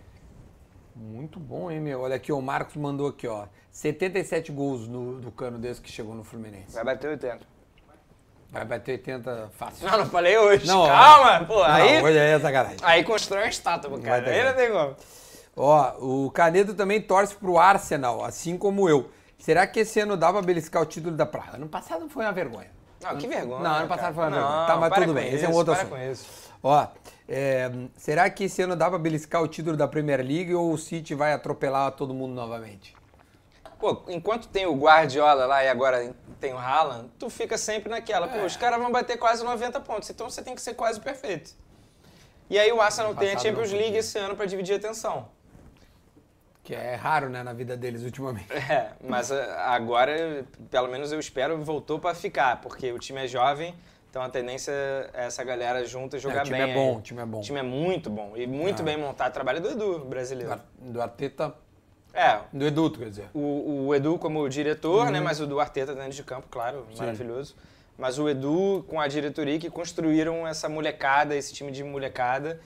Muito bom, hein, meu? Olha aqui, o Marcos mandou aqui, ó. setenta e sete gols no, do Cano desde que chegou no Fluminense. Vai bater oitenta. Vai bater oitenta fácil. Não, não falei hoje. Não, Calma, pô. Não, aí, hoje é sacanagem. aí constrói uma estátua pro cara. Vai ter Aí não tem como. Ó, o Canedo também torce pro Arsenal, assim como eu. Será que esse ano dá pra beliscar o título da Praia? Ano passado foi uma vergonha. Não, que vergonha. Não, ano passado cara. foi uma Não, vergonha. Tá, mas para tudo com bem, esse é um isso, outro para assunto. com isso. Ó, é, será que esse ano dá pra beliscar o título da Premier League ou o City vai atropelar todo mundo novamente? Pô, enquanto tem o Guardiola lá e agora tem o Haaland, tu fica sempre naquela. Pô, É. os caras vão bater quase noventa pontos, então você tem que ser quase perfeito. E aí o Arsenal tem a passado Champions não League podia. esse ano pra dividir a atenção. Que é raro, né, na vida deles ultimamente. É, mas ah, agora, pelo menos eu espero, voltou pra ficar, porque o time é jovem, então a tendência é essa galera junta jogar É, o time bem. é bom, aí. o time é bom. O time é muito bom e muito Ah. bem montado. Trabalho do Edu, Do, brasileiro. Ar- do Arteta, É, do Edu, quer dizer. o, o Edu como diretor, Uhum. né? Mas o do Arteta dentro de campo, claro, maravilhoso. Mas o Edu com a diretoria que construíram essa molecada, esse time de molecada,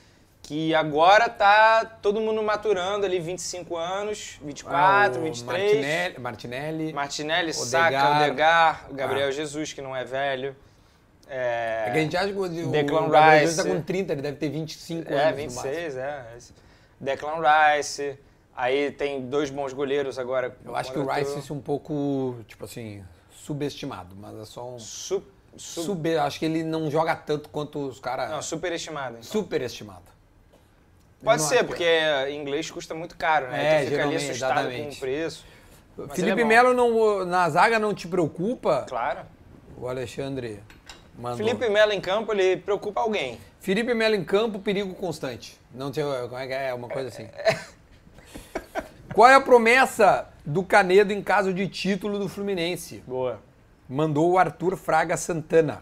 que agora tá todo mundo maturando ali, vinte e cinco anos, vinte e quatro, Ah, o vinte e três. Martinelli, Martinelli. Martinelli, Odegaard. Saka, Odegaard, o Gabriel Ah. Jesus, que não é velho. É, É que a gente acha que o, Declan o Gabriel Rice. Jesus tá com trinta, ele deve ter vinte e cinco É, anos. vinte e no máximo. seis, é. Declan Rice. Aí tem dois bons goleiros agora. Eu acho que o Rice é um pouco, tipo assim, subestimado, mas é só um... Su, su, Sub, acho que ele não joga tanto quanto os caras... Não, superestimado. Então. Superestimado. Pode Eu não ser, acho que- porque inglês custa muito caro, né? É, Então fica ali geralmente, assustado com exatamente. o preço. Mas Felipe ele é bom. Melo não, na zaga não te preocupa? Claro. O Alexandre mandou. Felipe Melo em campo, ele preocupa alguém. Felipe Melo em campo, perigo constante. Não tem, como é que é? Uma coisa assim. Qual é a promessa do Canedo em caso de título do Fluminense? Boa. Mandou o Arthur Fraga Santana.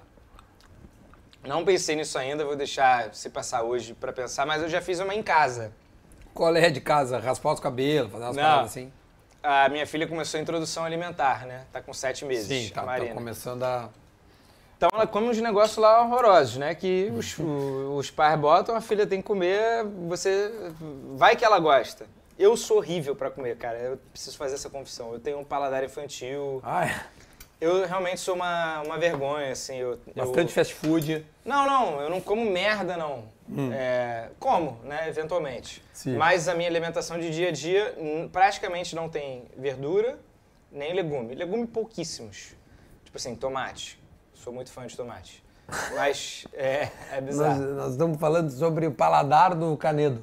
Não pensei nisso ainda, vou deixar você passar hoje pra pensar, mas eu já fiz uma em casa. Qual é de casa? Raspar os cabelos, fazer umas Não. paradas assim? A minha filha começou a introdução alimentar, né? Tá com sete meses. Sim, a tá, tá Marina. começando a... Então ela come uns negócios lá horrorosos, né? Que os, o- os pais botam, a filha tem que comer, você... Vai que ela gosta. Eu sou horrível pra comer, cara. Eu preciso fazer essa confissão. Eu tenho um paladar infantil. Ah, é. Eu realmente sou uma, uma vergonha, assim. Eu, Bastante eu... fast food. Não, não. Eu não como merda, não. Hum. É, como, né? Eventualmente. Sim. Mas a minha alimentação de dia a dia hum, praticamente não tem verdura, nem legume. Legume pouquíssimos. Tipo assim, tomate. Sou muito fã de tomate. Mas é, é Nós, bizarro. nós estamos falando sobre o paladar do Canedo.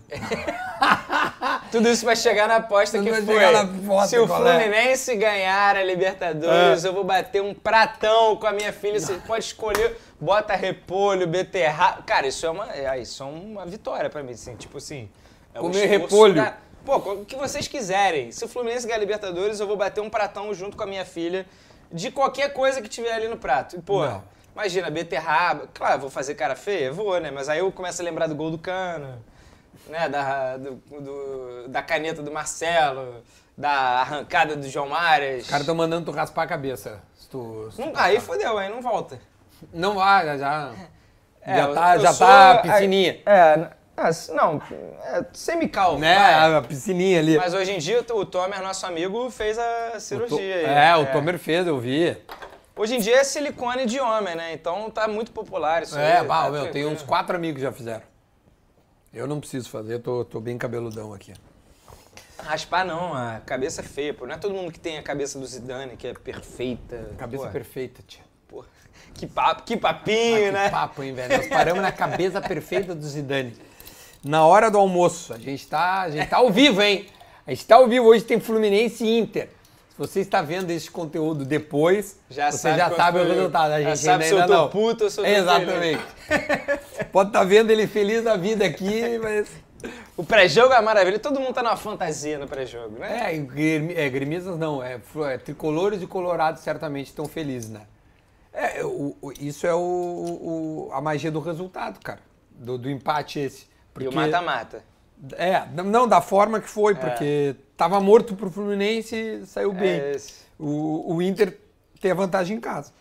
Tudo isso vai chegar na aposta Tudo que vai foi. chegar na aposta, Se o qual é? Fluminense ganhar a Libertadores, eu vou bater um pratão com a minha filha. Você pode escolher, bota repolho, beterraba. Cara, isso é uma, é, isso é uma vitória pra mim, assim, tipo assim. É o Comer esforço repolho. da- Pô, o que vocês quiserem. Se o Fluminense ganhar a Libertadores, eu vou bater um pratão junto com a minha filha de qualquer coisa que tiver ali no prato. E, pô, Não. imagina, beterraba. Claro, vou fazer cara feia? Vou, né? Mas aí eu começo a lembrar do gol do Cano, né? Da, do, do- da caneta do Marcelo, da arrancada do João Marias. Os caras estão mandando tu raspar a cabeça. Se tu, se tu Não, passar. aí fodeu, aí não volta. Não vai, já. Já, É, já eu- tá, eu já sou- tá a piscininha. É, ah, não, é semi-calvo. Né? vai. A piscininha ali. Mas hoje em dia o Tomer, nosso amigo, fez a O To- cirurgia. aí. É, o Tomer fez, eu vi. Hoje em dia é silicone de homem, né? Então tá muito popular isso É, aí. bah, tá meu, tem tranquilo. uns quatro amigos que já fizeram. Eu não preciso fazer, eu tô, tô bem cabeludão aqui. Raspar não, a cabeça é feia, pô. Não é todo mundo que tem a cabeça do Zidane, que é perfeita. Cabeça pô, perfeita, tia. pô. Que papo, que papinho, Ah, né? que papo, hein, velho? Nós paramos na cabeça perfeita do Zidane. Na hora do almoço. A gente tá, a gente tá ao vivo, hein? A gente tá ao vivo. Hoje tem Fluminense e Inter. Se você está vendo esse conteúdo depois, Já você sabe já qual sabe o foi- resultado. A já gente sabe ainda, se eu ainda tô não. puto ou se eu tô Exatamente. Pode estar vendo ele feliz da vida aqui, mas... O pré-jogo é uma maravilha. Todo mundo tá numa fantasia no pré-jogo, né? É, e gremi- é, gremistas não, é, flu- é, tricolores e colorados certamente estão felizes, né? É, o- o- isso é o, o- a magia do resultado, cara, do, do empate esse. E o mata-mata. É, não, da forma que foi, porque tava morto pro Fluminense e saiu bem. É esse. O, o Inter tem a vantagem em casa.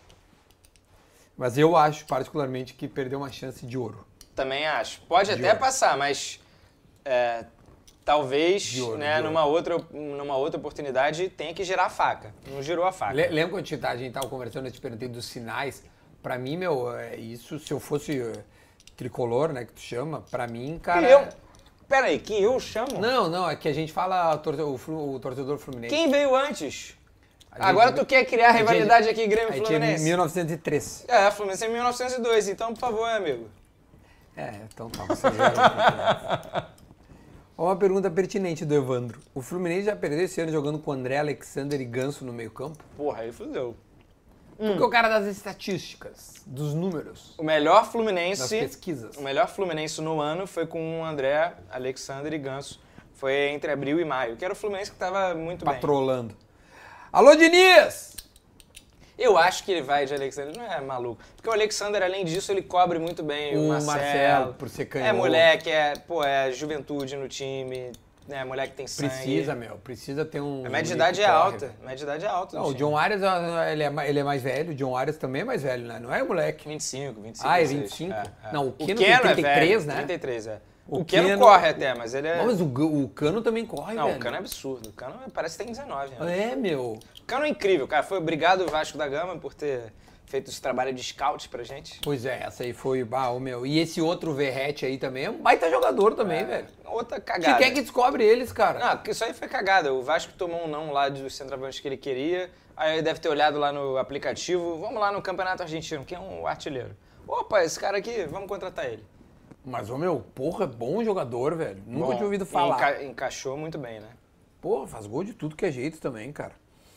Mas eu acho, particularmente, que perdeu uma chance de ouro. Também acho. Pode De até ouro. passar, mas é, talvez, De ouro, né, de numa outra, numa outra oportunidade tenha que girar a faca. Não girou a faca. Le- Lembra quando a gente tá- a gente tava conversando, eu te perguntei dos sinais? Pra mim, meu, é isso, se eu fosse eh, tricolor, né, que tu chama, pra mim, cara... Que eu? Pera aí, que eu chamo? Não, não, é que a gente fala torce- o, flu- o torcedor fluminense. Quem veio antes? A gente- Agora tu quer criar a gente- rivalidade aqui, A Grêmio gente é Fluminense? mil novecentos e três. É, Fluminense é mil novecentos e dois, então, por favor, amigo. É, então tá, você já... Ó, uma pergunta pertinente do Evandro. O Fluminense já perdeu esse ano jogando com André, Alexander e Ganso no meio campo? Porra, aí fudeu. Porque o cara das estatísticas, dos números, O melhor das Fluminense... pesquisas. O melhor Fluminense no ano foi com o André, Alexander e Ganso. Foi entre abril e maio, que era o Fluminense que tava muito bem. Patrolando. Alô, Diniz! Eu acho que ele vai de Alexander, não é maluco. Porque o Alexander, além disso, ele cobre muito bem o, O Marcelo. Marcelo, por ser É canhoto. moleque, é, pô, é juventude no time, né, moleque tem sangue. Precisa, meu. Precisa ter um... A média de um idade é corre, alta, velho. a média de idade é alta no Não, o time. John Arias, ah, ele é, ma- ele é mais velho. O John Arias também é mais velho, né? Não é moleque. vinte e cinco, vinte e cinco. Ah, é vinte e seis. vinte e cinco? É, é. Não, o o Keno Keno tem trinta e três, é velho, né? trinta e três, é. O, o Keno corre até, mas ele é... Não, mas o, o Cano também corre, Não, velho. o Cano é absurdo. O Cano parece que tem dezenove anos. É, meu. O Cano é incrível, cara. Foi obrigado o Vasco da Gama por ter feito esse trabalho de scout pra gente. Pois é, essa aí foi bah, o meu. E esse outro Verrete aí também é um baita jogador também, É, velho. Outra cagada. Que quer que descobre eles, cara? Não, porque isso aí foi cagada. O Vasco tomou um não lá dos centroavantes que ele queria. Aí ele deve ter olhado lá no aplicativo. Vamos lá no Campeonato Argentino, que é um artilheiro. Opa, esse cara aqui, vamos contratar ele. Mas, ô meu, porra, bom jogador, velho. Nunca Bom, tinha ouvido e falar. enca- encaixou muito bem, né? Porra, faz gol de tudo que é jeito também, cara.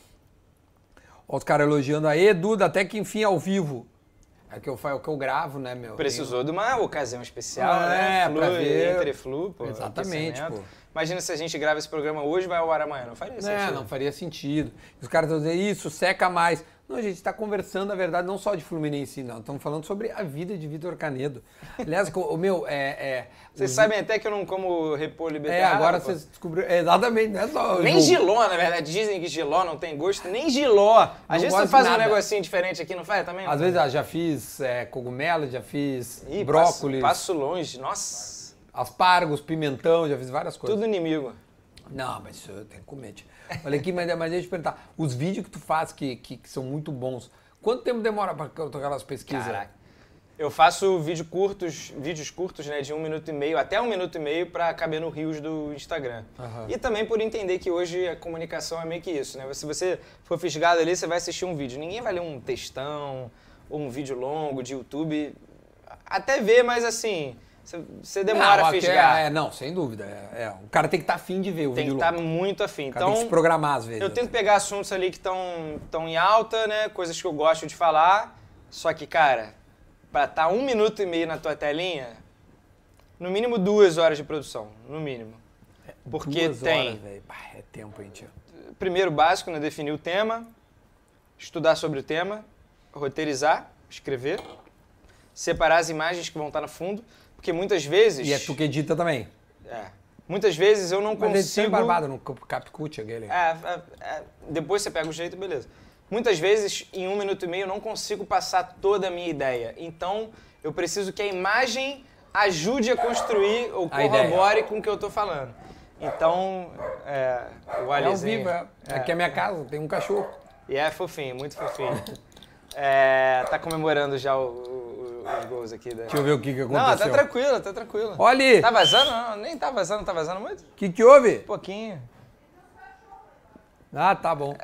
Ó, os caras elogiando aí, Duda, até que enfim ao vivo. É que eu, fa- é o que eu gravo, né, meu? Precisou de uma ocasião especial, É, né? Flu, pra ver. Entre Flu, pô. Exatamente, aquecimento. pô. Imagina se a gente grava esse programa hoje e vai ao ar amanhã. Não faria É, sentido. não faria sentido. Os caras estão dizendo isso, seca mais. Não, a gente está conversando, na verdade, não só de Fluminense, não. Estamos falando sobre a vida de Vitor Canedo. Aliás, o meu, é... é Vocês os- sabem até que eu não como repolho É, beterraba. agora pô. vocês descobriram... é, exatamente, não é só... Nem jogo. giló, na verdade. Dizem que giló não tem gosto. Nem giló. Às vezes gosto tu faz de um nada. negocinho diferente aqui, não faz também? Às vezes, ah, já fiz é, cogumelo, já fiz Ih, brócolis, Passo, passo longe. Nossa. aspargos, pimentão, já fiz várias coisas. Tudo inimigo. Não, mas isso eu tenho que comer. tia. Olha aqui, mas, mas deixa eu te perguntar. Os vídeos que tu faz que, que, que são muito bons, quanto tempo demora para aquelas pesquisas? Caraca. Eu faço vídeo curtos, vídeos curtos, né, de um minuto e meio, até um minuto e meio, pra caber no Reels do Instagram. Aham. E também por entender que hoje a comunicação é meio que isso, né? Se você for fisgado ali, você vai assistir um vídeo. Ninguém vai ler um textão ou um vídeo longo de YouTube. Até ver, mas assim, você- você demora não, a até- fisgar. É, não, sem dúvida. É, é. O cara tem que estar afim de ver o Tem que vídeo estar longo. muito afim. O cara Então, tem que se programar às vezes. eu tento pegar assuntos ali que estão em alta, né? Coisas que eu gosto de falar. Só que, cara, pra estar um minuto e meio na tua telinha, no mínimo duas horas de produção. No mínimo. Porque Duas tem, horas, velho. Bah, é tempo, hein, tio. primeiro básico, né? Definir o tema, estudar sobre o tema, roteirizar, escrever, separar as imagens que vão estar no fundo. Porque muitas vezes... E é tu que edita também. É. Muitas vezes eu não Mas edição é consigo... barbada, no Capcut, aquele. É, é, é, depois você pega o jeito, beleza. Muitas vezes, em um minuto e meio, eu não consigo passar toda a minha ideia. Então, eu preciso que a imagem ajude a construir ou A ideia. corrobore com o que eu tô falando. Então, é, o É ao Alizinho... vivo, é. Aqui é a minha casa, tem um cachorro. E é fofinho, muito fofinho. É, tá comemorando já o- o- os gols aqui. Da... Deixa eu ver o que, que aconteceu. Não, tá tranquilo, tá tranquilo. Olha aí. Tá vazando? Não, nem tá vazando, tá vazando muito? O que, que houve? Pouquinho. Ah, tá bom.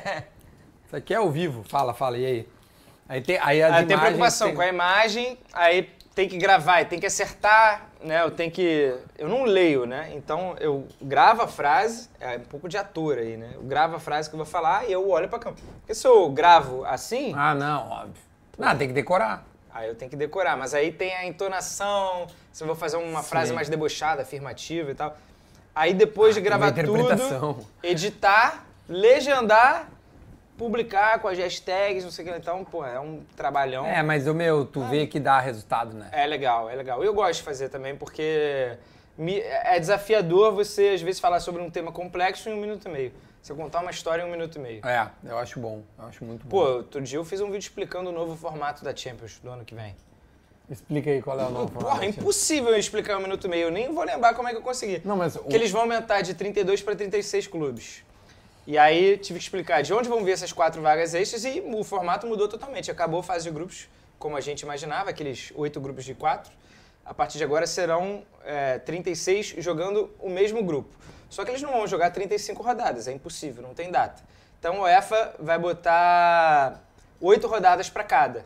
Isso aqui é ao vivo. Fala, fala, e aí? Aí tem, aí as Ah, tem imagens preocupação tem- com a imagem, aí tem que gravar, tem que acertar, né? Eu tenho que... Eu não leio, né? Então eu gravo a frase, é um pouco de ator aí, né? Eu gravo a frase que eu vou falar e eu olho pra câmera. Porque se eu gravo assim, Ah, não, óbvio. Não, tem que decorar. aí eu tenho que decorar. Mas aí tem a entonação, se eu vou fazer uma Sim. frase mais debochada, afirmativa e tal. Aí depois de tem gravar uma interpretação. tudo, editar, legendar, publicar com as hashtags, não sei o que. Então, pô, é um trabalhão. É, mas o meu, tu vê que dá resultado, né? É legal, é legal. Eu gosto de fazer também, porque me- é desafiador você, às vezes, falar sobre um tema complexo em um minuto e meio. Você contar uma história em um minuto e meio. É, eu acho bom. Eu acho muito bom. Pô, outro dia eu fiz um vídeo explicando o novo formato da Champions do ano que vem. Explica aí qual é o novo Porra, formato. é impossível eu explicar em um minuto e meio. Eu nem vou lembrar como é que eu consegui. Não, mas o- Porque eles vão aumentar de trinta e dois para trinta e seis clubes. E aí tive que explicar de onde vão vir essas quatro vagas extras e o formato mudou totalmente. Acabou a fase de grupos, como a gente imaginava, aqueles oito grupos de quatro. A partir de agora serão é, trinta e seis jogando o mesmo grupo. Só que eles não vão jogar trinta e cinco rodadas, é impossível, não tem data. Então o UEFA vai botar oito rodadas para cada.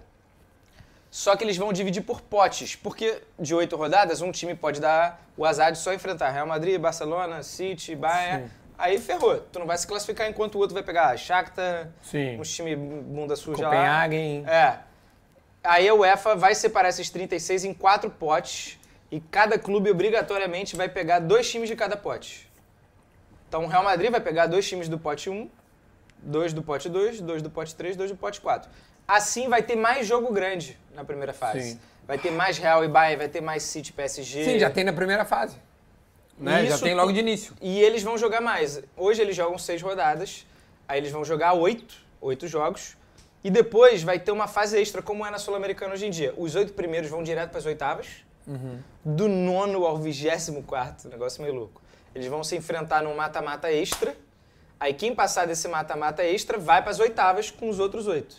Só que eles vão dividir por potes, porque de oito rodadas um time pode dar o azar de só enfrentar Real Madrid, Barcelona, City, Bayern. Sim. Aí ferrou. Tu não vai se classificar enquanto o outro vai pegar Shakhtar, Sim. uns time bunda suja Copenhagen. lá. É. Aí a UEFA vai separar esses trinta e seis em quatro potes e cada clube obrigatoriamente vai pegar dois times de cada pote. Então o Real Madrid vai pegar dois times do pote um, dois do pote dois, dois do pote três, dois do pote quatro. Assim vai ter mais jogo grande na primeira fase. Sim. Vai ter mais Real e Bayern, vai ter mais City, P S G. Sim, já tem na primeira fase. Né? Já Isso tem logo tu- de início. E eles vão jogar mais. Hoje eles jogam seis rodadas, aí eles vão jogar oito, oito jogos, e depois vai ter uma fase extra, como é na Sul-Americana hoje em dia. Os oito primeiros vão direto para as oitavas, Uhum. Do nono ao vigésimo quarto, negócio meio louco. Eles vão se enfrentar num mata-mata extra. Aí quem passar desse mata-mata extra vai para as oitavas com os outros oito.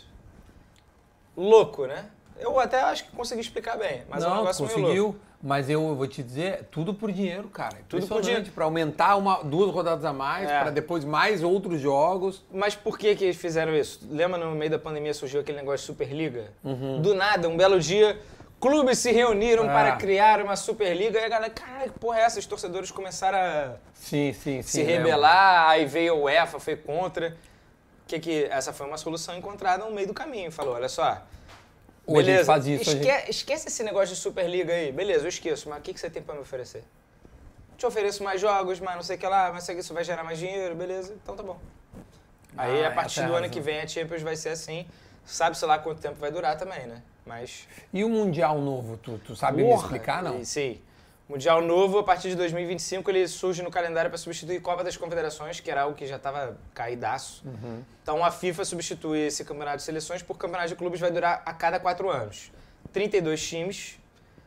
Louco, né? Eu até acho que consegui explicar bem, mas não, é um negócio conseguiu, meio louco. Mas eu vou te dizer, tudo por dinheiro, cara. Tudo por dinheiro. Para aumentar uma, duas rodadas a mais, É. para depois mais outros jogos. Mas por que que eles fizeram isso? Lembra no meio da pandemia surgiu aquele negócio de Superliga? Uhum. Do nada, um belo dia, clubes se reuniram É. para criar uma Superliga e a galera, caralho, que porra é essa? Os torcedores começaram a Sim, sim, sim. se lembro. rebelar, aí veio a UEFA, foi contra. Que que essa foi uma solução encontrada no meio do caminho. Falou, olha só, Ou a gente beleza, faz isso, a esque- gente- esquece esse negócio de Superliga aí. Beleza, eu esqueço, mas o que, que você tem pra me oferecer? Te ofereço mais jogos, mas não sei o que lá, mas sei que isso vai gerar mais dinheiro, beleza? Então tá bom. Aí Ah, a partir essa é do a ano razão. que vem a Champions vai ser assim. Sabe-se lá quanto tempo vai durar também, né? Mas... E o Mundial novo, tu, tu sabe me Porra, explicar, não? e- Sim. Mundial novo, a partir de dois mil e vinte e cinco, ele surge no calendário para substituir Copa das Confederações, que era algo que já estava caídaço. Uhum. Então a FIFA substitui esse campeonato de seleções por campeonato de clubes, vai durar a cada quatro anos. trinta e dois times.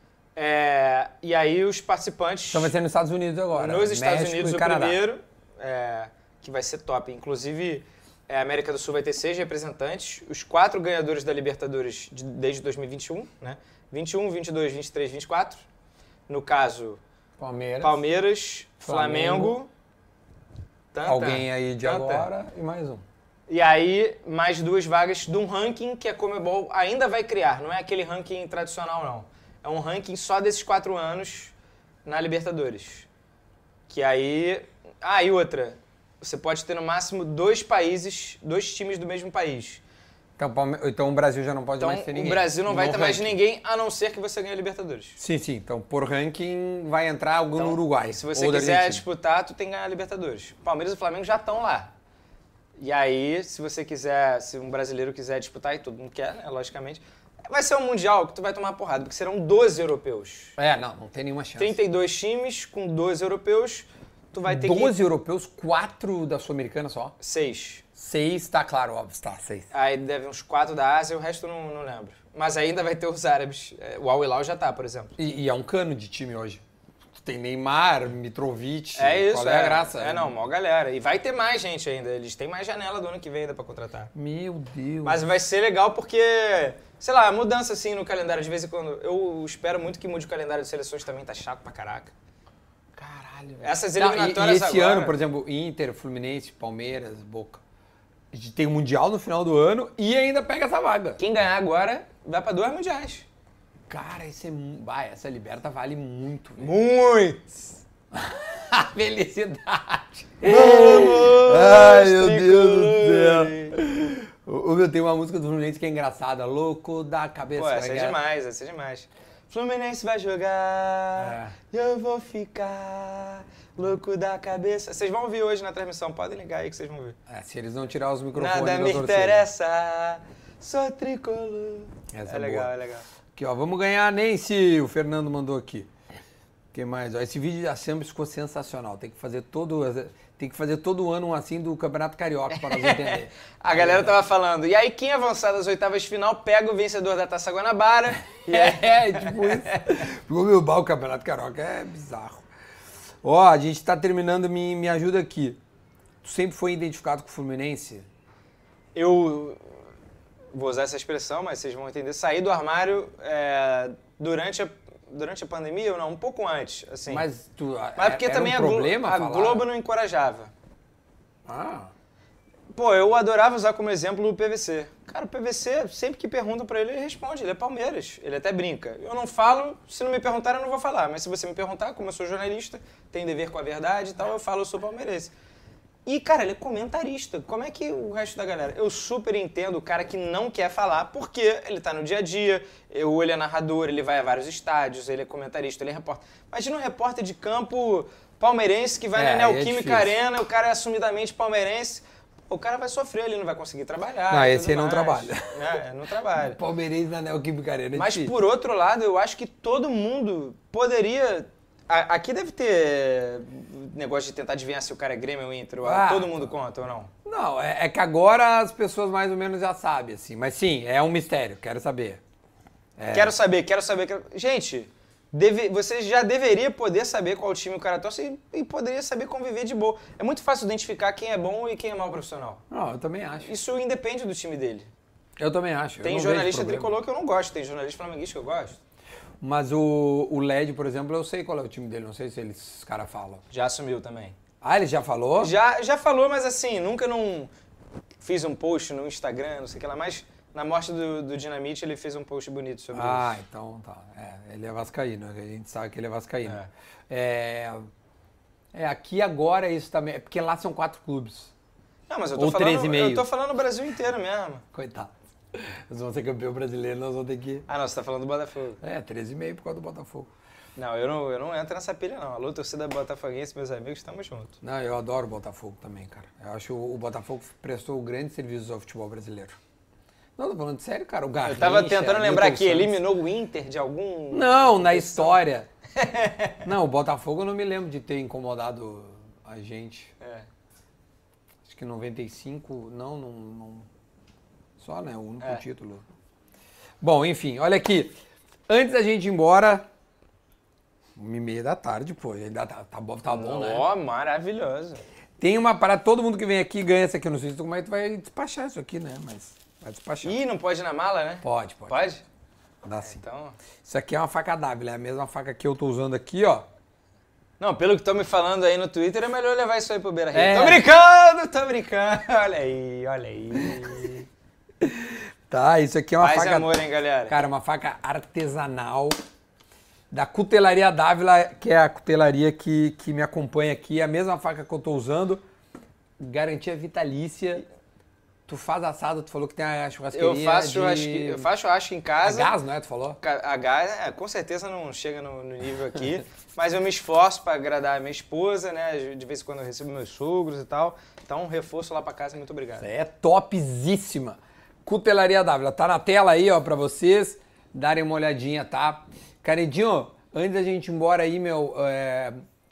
É, e aí os participantes... Então vai ser nos Estados Unidos agora. Nos Estados México Unidos e o Canadá. primeiro, é, que vai ser top. Inclusive, é, a América do Sul vai ter seis representantes. Os quatro ganhadores da Libertadores de- desde dois mil e vinte e um, né? vinte e um, vinte e dois, vinte e três, vinte e quatro. No caso, Palmeiras. Palmeiras, Flamengo. Flamengo. Tanta, Alguém aí de tanta. agora e mais um. E aí, mais duas vagas de um ranking que a Conmebol ainda vai criar. Não é aquele ranking tradicional, não. É um ranking só desses quatro anos na Libertadores. Que aí... Ah, e outra. Você pode ter no máximo dois países, dois times do mesmo país. Então, Palme... então o Brasil já não pode Então, mais ter o ninguém. Brasil não vai No ter mais ranking. ninguém, a não ser que você ganhe a Libertadores. Sim, sim. Então, por ranking, vai entrar algum Então, no Uruguai. Se você ou da quiser Argentina. disputar, tu tem que ganhar a Libertadores. Palmeiras e Flamengo já estão lá. E aí, se você quiser, se um brasileiro quiser disputar, e todo mundo quer, né, logicamente, vai ser um mundial que tu vai tomar porrada, porque serão doze europeus. É, não, não tem nenhuma chance. trinta e dois times com doze europeus, tu vai ter doze que... europeus, quatro da Sul-Americana só. seis. Seis, tá claro, óbvio, tá, seis. Aí deve uns quatro da Ásia, o resto eu não, não lembro. Mas ainda vai ter os árabes. É, O Al Hilal já tá, por exemplo. E, e é um cano de time hoje. Tu tem Neymar, Mitrovic, É isso, qual é, a graça? É, não, maior galera. E vai ter mais gente ainda. Eles têm mais janela do ano que vem ainda pra contratar. Meu Deus. Mas vai ser legal porque, sei lá, mudança assim no calendário de vez em quando. Eu espero muito que mude o calendário de seleções também, tá chato pra caraca. Caralho. velho. Essas Não, e- eliminatórias e, esse agora... ano, por exemplo, Inter, Fluminense, Palmeiras, Boca. A gente tem o Mundial no final do ano e ainda pega essa vaga. Quem ganhar agora vai pra dois mundiais. Cara, esse é, mu- vai, essa liberta vale muito. velho. Muito! A felicidade. Vamos! Ai, meu Deus do tricolores! céu. O, o meu tem uma música do Fluminense que é engraçada. Louco da cabeça. Pô, essa vai é ganhar. demais, essa é demais. Fluminense vai jogar, e eu vou ficar louco da cabeça. Vocês vão ouvir hoje na transmissão, podem ligar aí que vocês vão ver. É, se eles não tirar os microfones Nada da me torcida. interessa, sou tricolor. Essa é é legal, boa. é legal. Aqui, ó, vamos ganhar, Nancy. O Fernando mandou aqui. O que mais? Ó, esse vídeo da Sambas ficou sensacional. Tem que fazer todo, tem que fazer todo ano um assim do Campeonato Carioca para nós entender. A galera tava falando, e aí quem avançar das oitavas de final pega o vencedor da Taça Guanabara. E aí... É, tipo isso. Ficou meu o Campeonato Carioca é bizarro. Ó, a gente tá terminando, me, me ajuda aqui. Tu sempre foi identificado com o Fluminense? Eu vou usar essa expressão, mas vocês vão entender. Saí do armário é, durante, a, durante a pandemia ou não? Um pouco antes, assim. Mas tu Mas porque era também um a, Glo- problema a falar? Globo não encorajava. Ah, Pô, eu adorava usar como exemplo o P V C. Cara, o P V C, sempre que perguntam pra ele, ele responde. Ele é Palmeiras. Ele até brinca. Eu não falo, se não me perguntarem, eu não vou falar. Mas se você me perguntar, como eu sou jornalista, tenho dever com a verdade e tal, eu falo, eu sou palmeirense. E, cara, ele é comentarista. Como é que o resto da galera... Eu super entendo o cara que não quer falar, porque ele tá no dia a dia, ou ele é narrador, ele vai a vários estádios, ele é comentarista, ele é repórter. Imagina um repórter de campo palmeirense que vai É, na aí é Neoquímica difícil. Arena, o cara é assumidamente palmeirense, o cara vai sofrer, ele não vai conseguir trabalhar. Não, e esse tudo aí não mais. trabalha. É, não trabalha. Palmeirense na Neoquímica Arena é Mas, difícil. por outro lado, eu acho que todo mundo poderia... A- Aqui deve ter negócio de tentar adivinhar se o cara é Grêmio ou Inter. ou- Ah, todo mundo conta ou não? Não, é, é que agora as pessoas mais ou menos já sabem, assim. Mas sim, é um mistério, quero saber. É. Quero saber, quero saber. Quero... Gente, deve, você já deveria poder saber qual time o cara torce e, e poderia saber conviver de boa. É muito fácil identificar quem é bom e quem é mau profissional. Não, eu também acho. Isso independe do time dele. Eu também acho. Tem jornalista tricolor que eu não gosto, tem jornalista flamenguista que eu gosto. Mas o, o L E D, por exemplo, eu sei qual é o time dele, não sei se eles, os caras falam. Já assumiu também. Ah, ele já falou? Já, já falou, mas assim, nunca não fiz um post no Instagram, não sei o que lá, mas na morte do, do Dinamite ele fez um post bonito sobre ah, isso. Ah, então tá. É, ele é vascaíno, a gente sabe que ele é vascaíno. É. É, é aqui agora isso também, é porque lá são quatro clubes. Não, mas eu tô Ou falando, treze e meio. eu tô falando o Brasil inteiro mesmo. Coitado. Nós vamos ser campeão brasileiro, nós vamos ter que... Ah, não, você tá falando do Botafogo. É, treze e meio por causa do Botafogo. Não, eu não, eu não entro nessa pilha, não. Alô, torcida botafoguense, meus amigos, estamos juntos. Não, eu adoro o Botafogo também, cara. Eu acho que o Botafogo prestou grandes serviços ao futebol brasileiro. Não, tô falando sério, cara. O Garrincha, eu tava tentando lembrar que Santos. eliminou o Inter de algum... Não, na história. Não, o Botafogo eu não me lembro de ter incomodado a gente. É. Acho que em noventa e cinco, não, não... não... Só, né? O único É. título. Bom, enfim, olha aqui. Antes da gente ir embora... Uma e meia da tarde, pô. Ainda tá, tá, bom, tá bom, né? Ó, maravilhoso. Tem uma parada, todo mundo que vem aqui ganha essa aqui. Eu não sei se tu como é que tu vai despachar isso aqui, né? Mas vai despachar. Ih, não pode ir na mala, né? Pode, pode. Pode? Dá sim. Então... Isso aqui é uma faca W, é a mesma faca que eu tô usando aqui, ó. Não, pelo que estão me falando aí no Twitter, é melhor levar isso aí pro Beira Rio. É. Tô brincando, tô brincando. Olha aí, olha aí. Tá, isso aqui é uma Paz faca... e amor, hein, galera? Cara, uma faca artesanal da Cutelaria Dávila, que é a cutelaria que, que me acompanha aqui. É a mesma faca que eu tô usando. Garantia vitalícia. Tu faz assado, tu falou que tem a churrasqueria Eu faço de... churrasco, eu faço churrasco em A casa. gás, não é? Tu falou? Ca- A gás, é, com certeza não chega no, no nível aqui, mas eu me esforço para agradar a minha esposa, né? De vez em quando eu recebo meus sogros e tal. Então, um reforço lá para casa, muito obrigado. É topzíssima. Cutelaria Dávila. Tá na tela aí, ó, pra vocês darem uma olhadinha, tá? Canedinho, antes da gente ir embora aí, meu, é...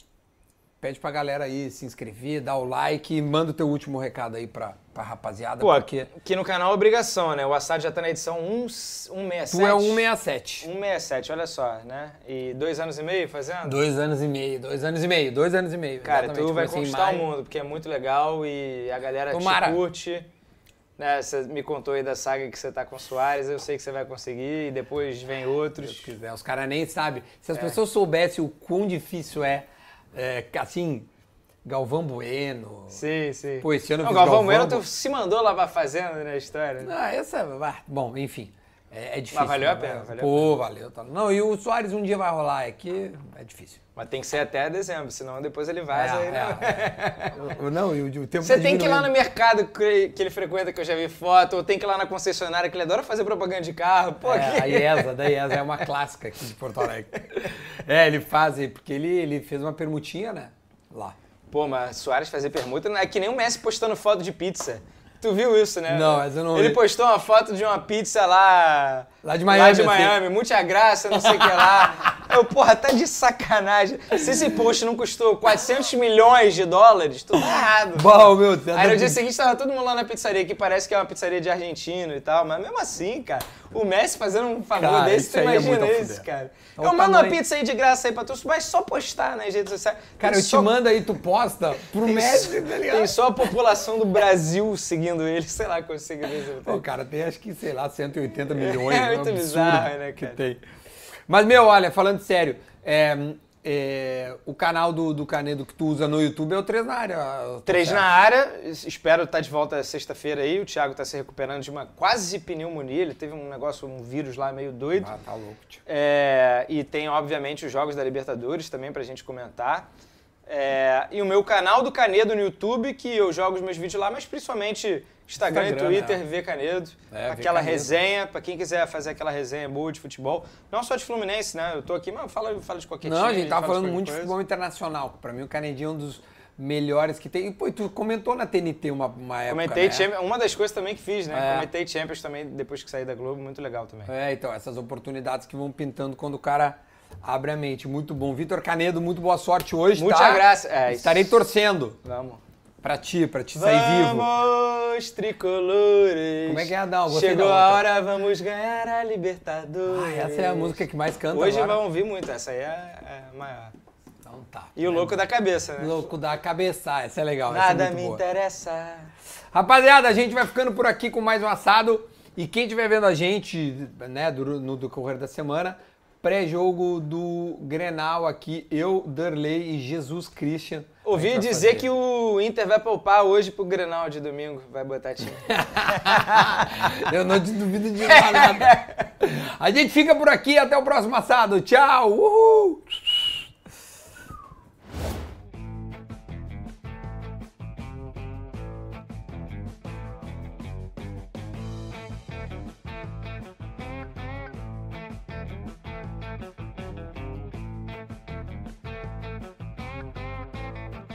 pede pra galera aí se inscrever, dar o like e manda o teu último recado aí pra, pra rapaziada. Pô, porque aqui no canal é obrigação, né? O Assad já tá na edição cento e sessenta e sete. tu é um sessenta e sete. cento e sessenta e sete, olha só, né? E dois anos e meio fazendo? Dois anos e meio, dois anos e meio, dois anos e meio. Cara, exatamente. tu vai Comecei em conquistar o maio. mundo, porque é muito legal e a galera Tomara. te curte. Né? Você me contou aí da saga que você tá com o Soares, eu sei que você vai conseguir e depois vem outros. Se quiser, os caras nem sabem. Se as É. pessoas soubessem o quão difícil é, é assim, Galvão Bueno. Sim, sim. Pô, esse ano eu Não, fiz Galvão Galvão, Bueno, pô. tu se mandou lá pra fazenda na história, né? Ah, essa. ah, Bom, enfim. É, é difícil. Mas valeu a né? pena, valeu a Pô, valeu. Tá. Não, e o Soares um dia vai rolar, é que é difícil. Mas tem que ser até dezembro, senão depois ele vaza aí, né? é. Não, e o, o tempo Você tá tem que ir lá no diminuindo. mercado que que ele frequenta, que eu já vi foto, ou tem que ir lá na concessionária, que ele adora fazer propaganda de carro. Pô, É, a que... IESA, da IESA é uma clássica aqui de Porto Alegre. É, ele faz, porque ele, ele fez uma permutinha, né? Lá. Pô, mas Soares fazer permuta não é que nem o Messi postando foto de pizza. Tu viu isso, né? Não, mas eu não Ele vi. postou uma foto de uma pizza lá... Lá de Miami, Lá de assim. Miami, muita graça, não sei o que lá. Eu, porra, tá de sacanagem. Se esse post não custou quatrocentos milhões de dólares, tudo errado. Bom, meu Deus. Aí no dia seguinte tava todo mundo lá na pizzaria, que parece que é uma pizzaria de argentino e tal, mas mesmo assim, cara, o Messi fazendo um favor Cara, desse, isso tu aí é imagina muito a isso, fuder. cara. É o Eu mando uma tamanho. pizza aí de graça aí pra tu, mas só postar nas redes sociais. Cara, Tem eu te só- mando aí, tu posta pro Messi, tá ligado? Tem só a população do Brasil seguindo ele, sei lá quantos seguidores ele Pô, tem. cara, tem acho que, sei lá, cento e oitenta milhões. É um muito absurdo bizarro, né, que cara? tem. Mas, meu, olha, falando sério, é, é, o canal do, do Canedo que tu usa no YouTube é o três na área. eu tô Três certo. na área, espero estar de volta sexta-feira aí. O Thiago tá se recuperando de uma quase pneumonia, ele teve um negócio, um vírus lá meio doido. Ah, tá louco, tio. É, e tem, obviamente, os jogos da Libertadores também pra gente comentar. É, e o meu canal do Canedo no YouTube, que eu jogo os meus vídeos lá, mas principalmente Instagram, Instagram, e Twitter, né? Vê Canedo. É, Vê aquela Canedo. resenha, pra quem quiser fazer aquela resenha boa de futebol. Não só de Fluminense, né? Eu tô aqui, mas fala, fala de qualquer Não, time. a gente tava fala falando qualquer muito de coisa. futebol internacional. Pra mim, o Canedinho é um dos melhores que tem. E, pô, tu comentou na T N T uma, uma época, Comentei né? Champions, uma das coisas também que fiz, né? É. Comentei Champions também depois que saí da Globo, muito legal também. É, então, essas oportunidades que vão pintando quando o cara abre a mente. Muito bom. Vitor Canedo, muito boa sorte hoje, Muita tá? graça. É, Estarei isso. torcendo. Vamos. Pra ti, pra te sair vivo. Vamos, tricolores. Como é que é, Adão? Gostei Chegou da a outra. hora, vamos ganhar a Libertadores. Ah, essa é a música que mais canta Hoje agora. vão ouvir muito, essa aí é, é a maior. Então tá. E o louco da cabeça, né? Louco da cabeça, essa é legal. essa é Nada muito me boa. interessa. Rapaziada, a gente vai ficando por aqui com mais um assado. E quem estiver vendo a gente, né, do- no decorrer da semana, pré-jogo do Grenal aqui, eu, Darley e Jesus Christian. Ouvi A gente vai dizer fazer. que o Inter vai poupar hoje pro Grenal de domingo. Vai botar time. Eu não te duvido de nada. A gente fica por aqui, até o próximo assado. Tchau! Uhul!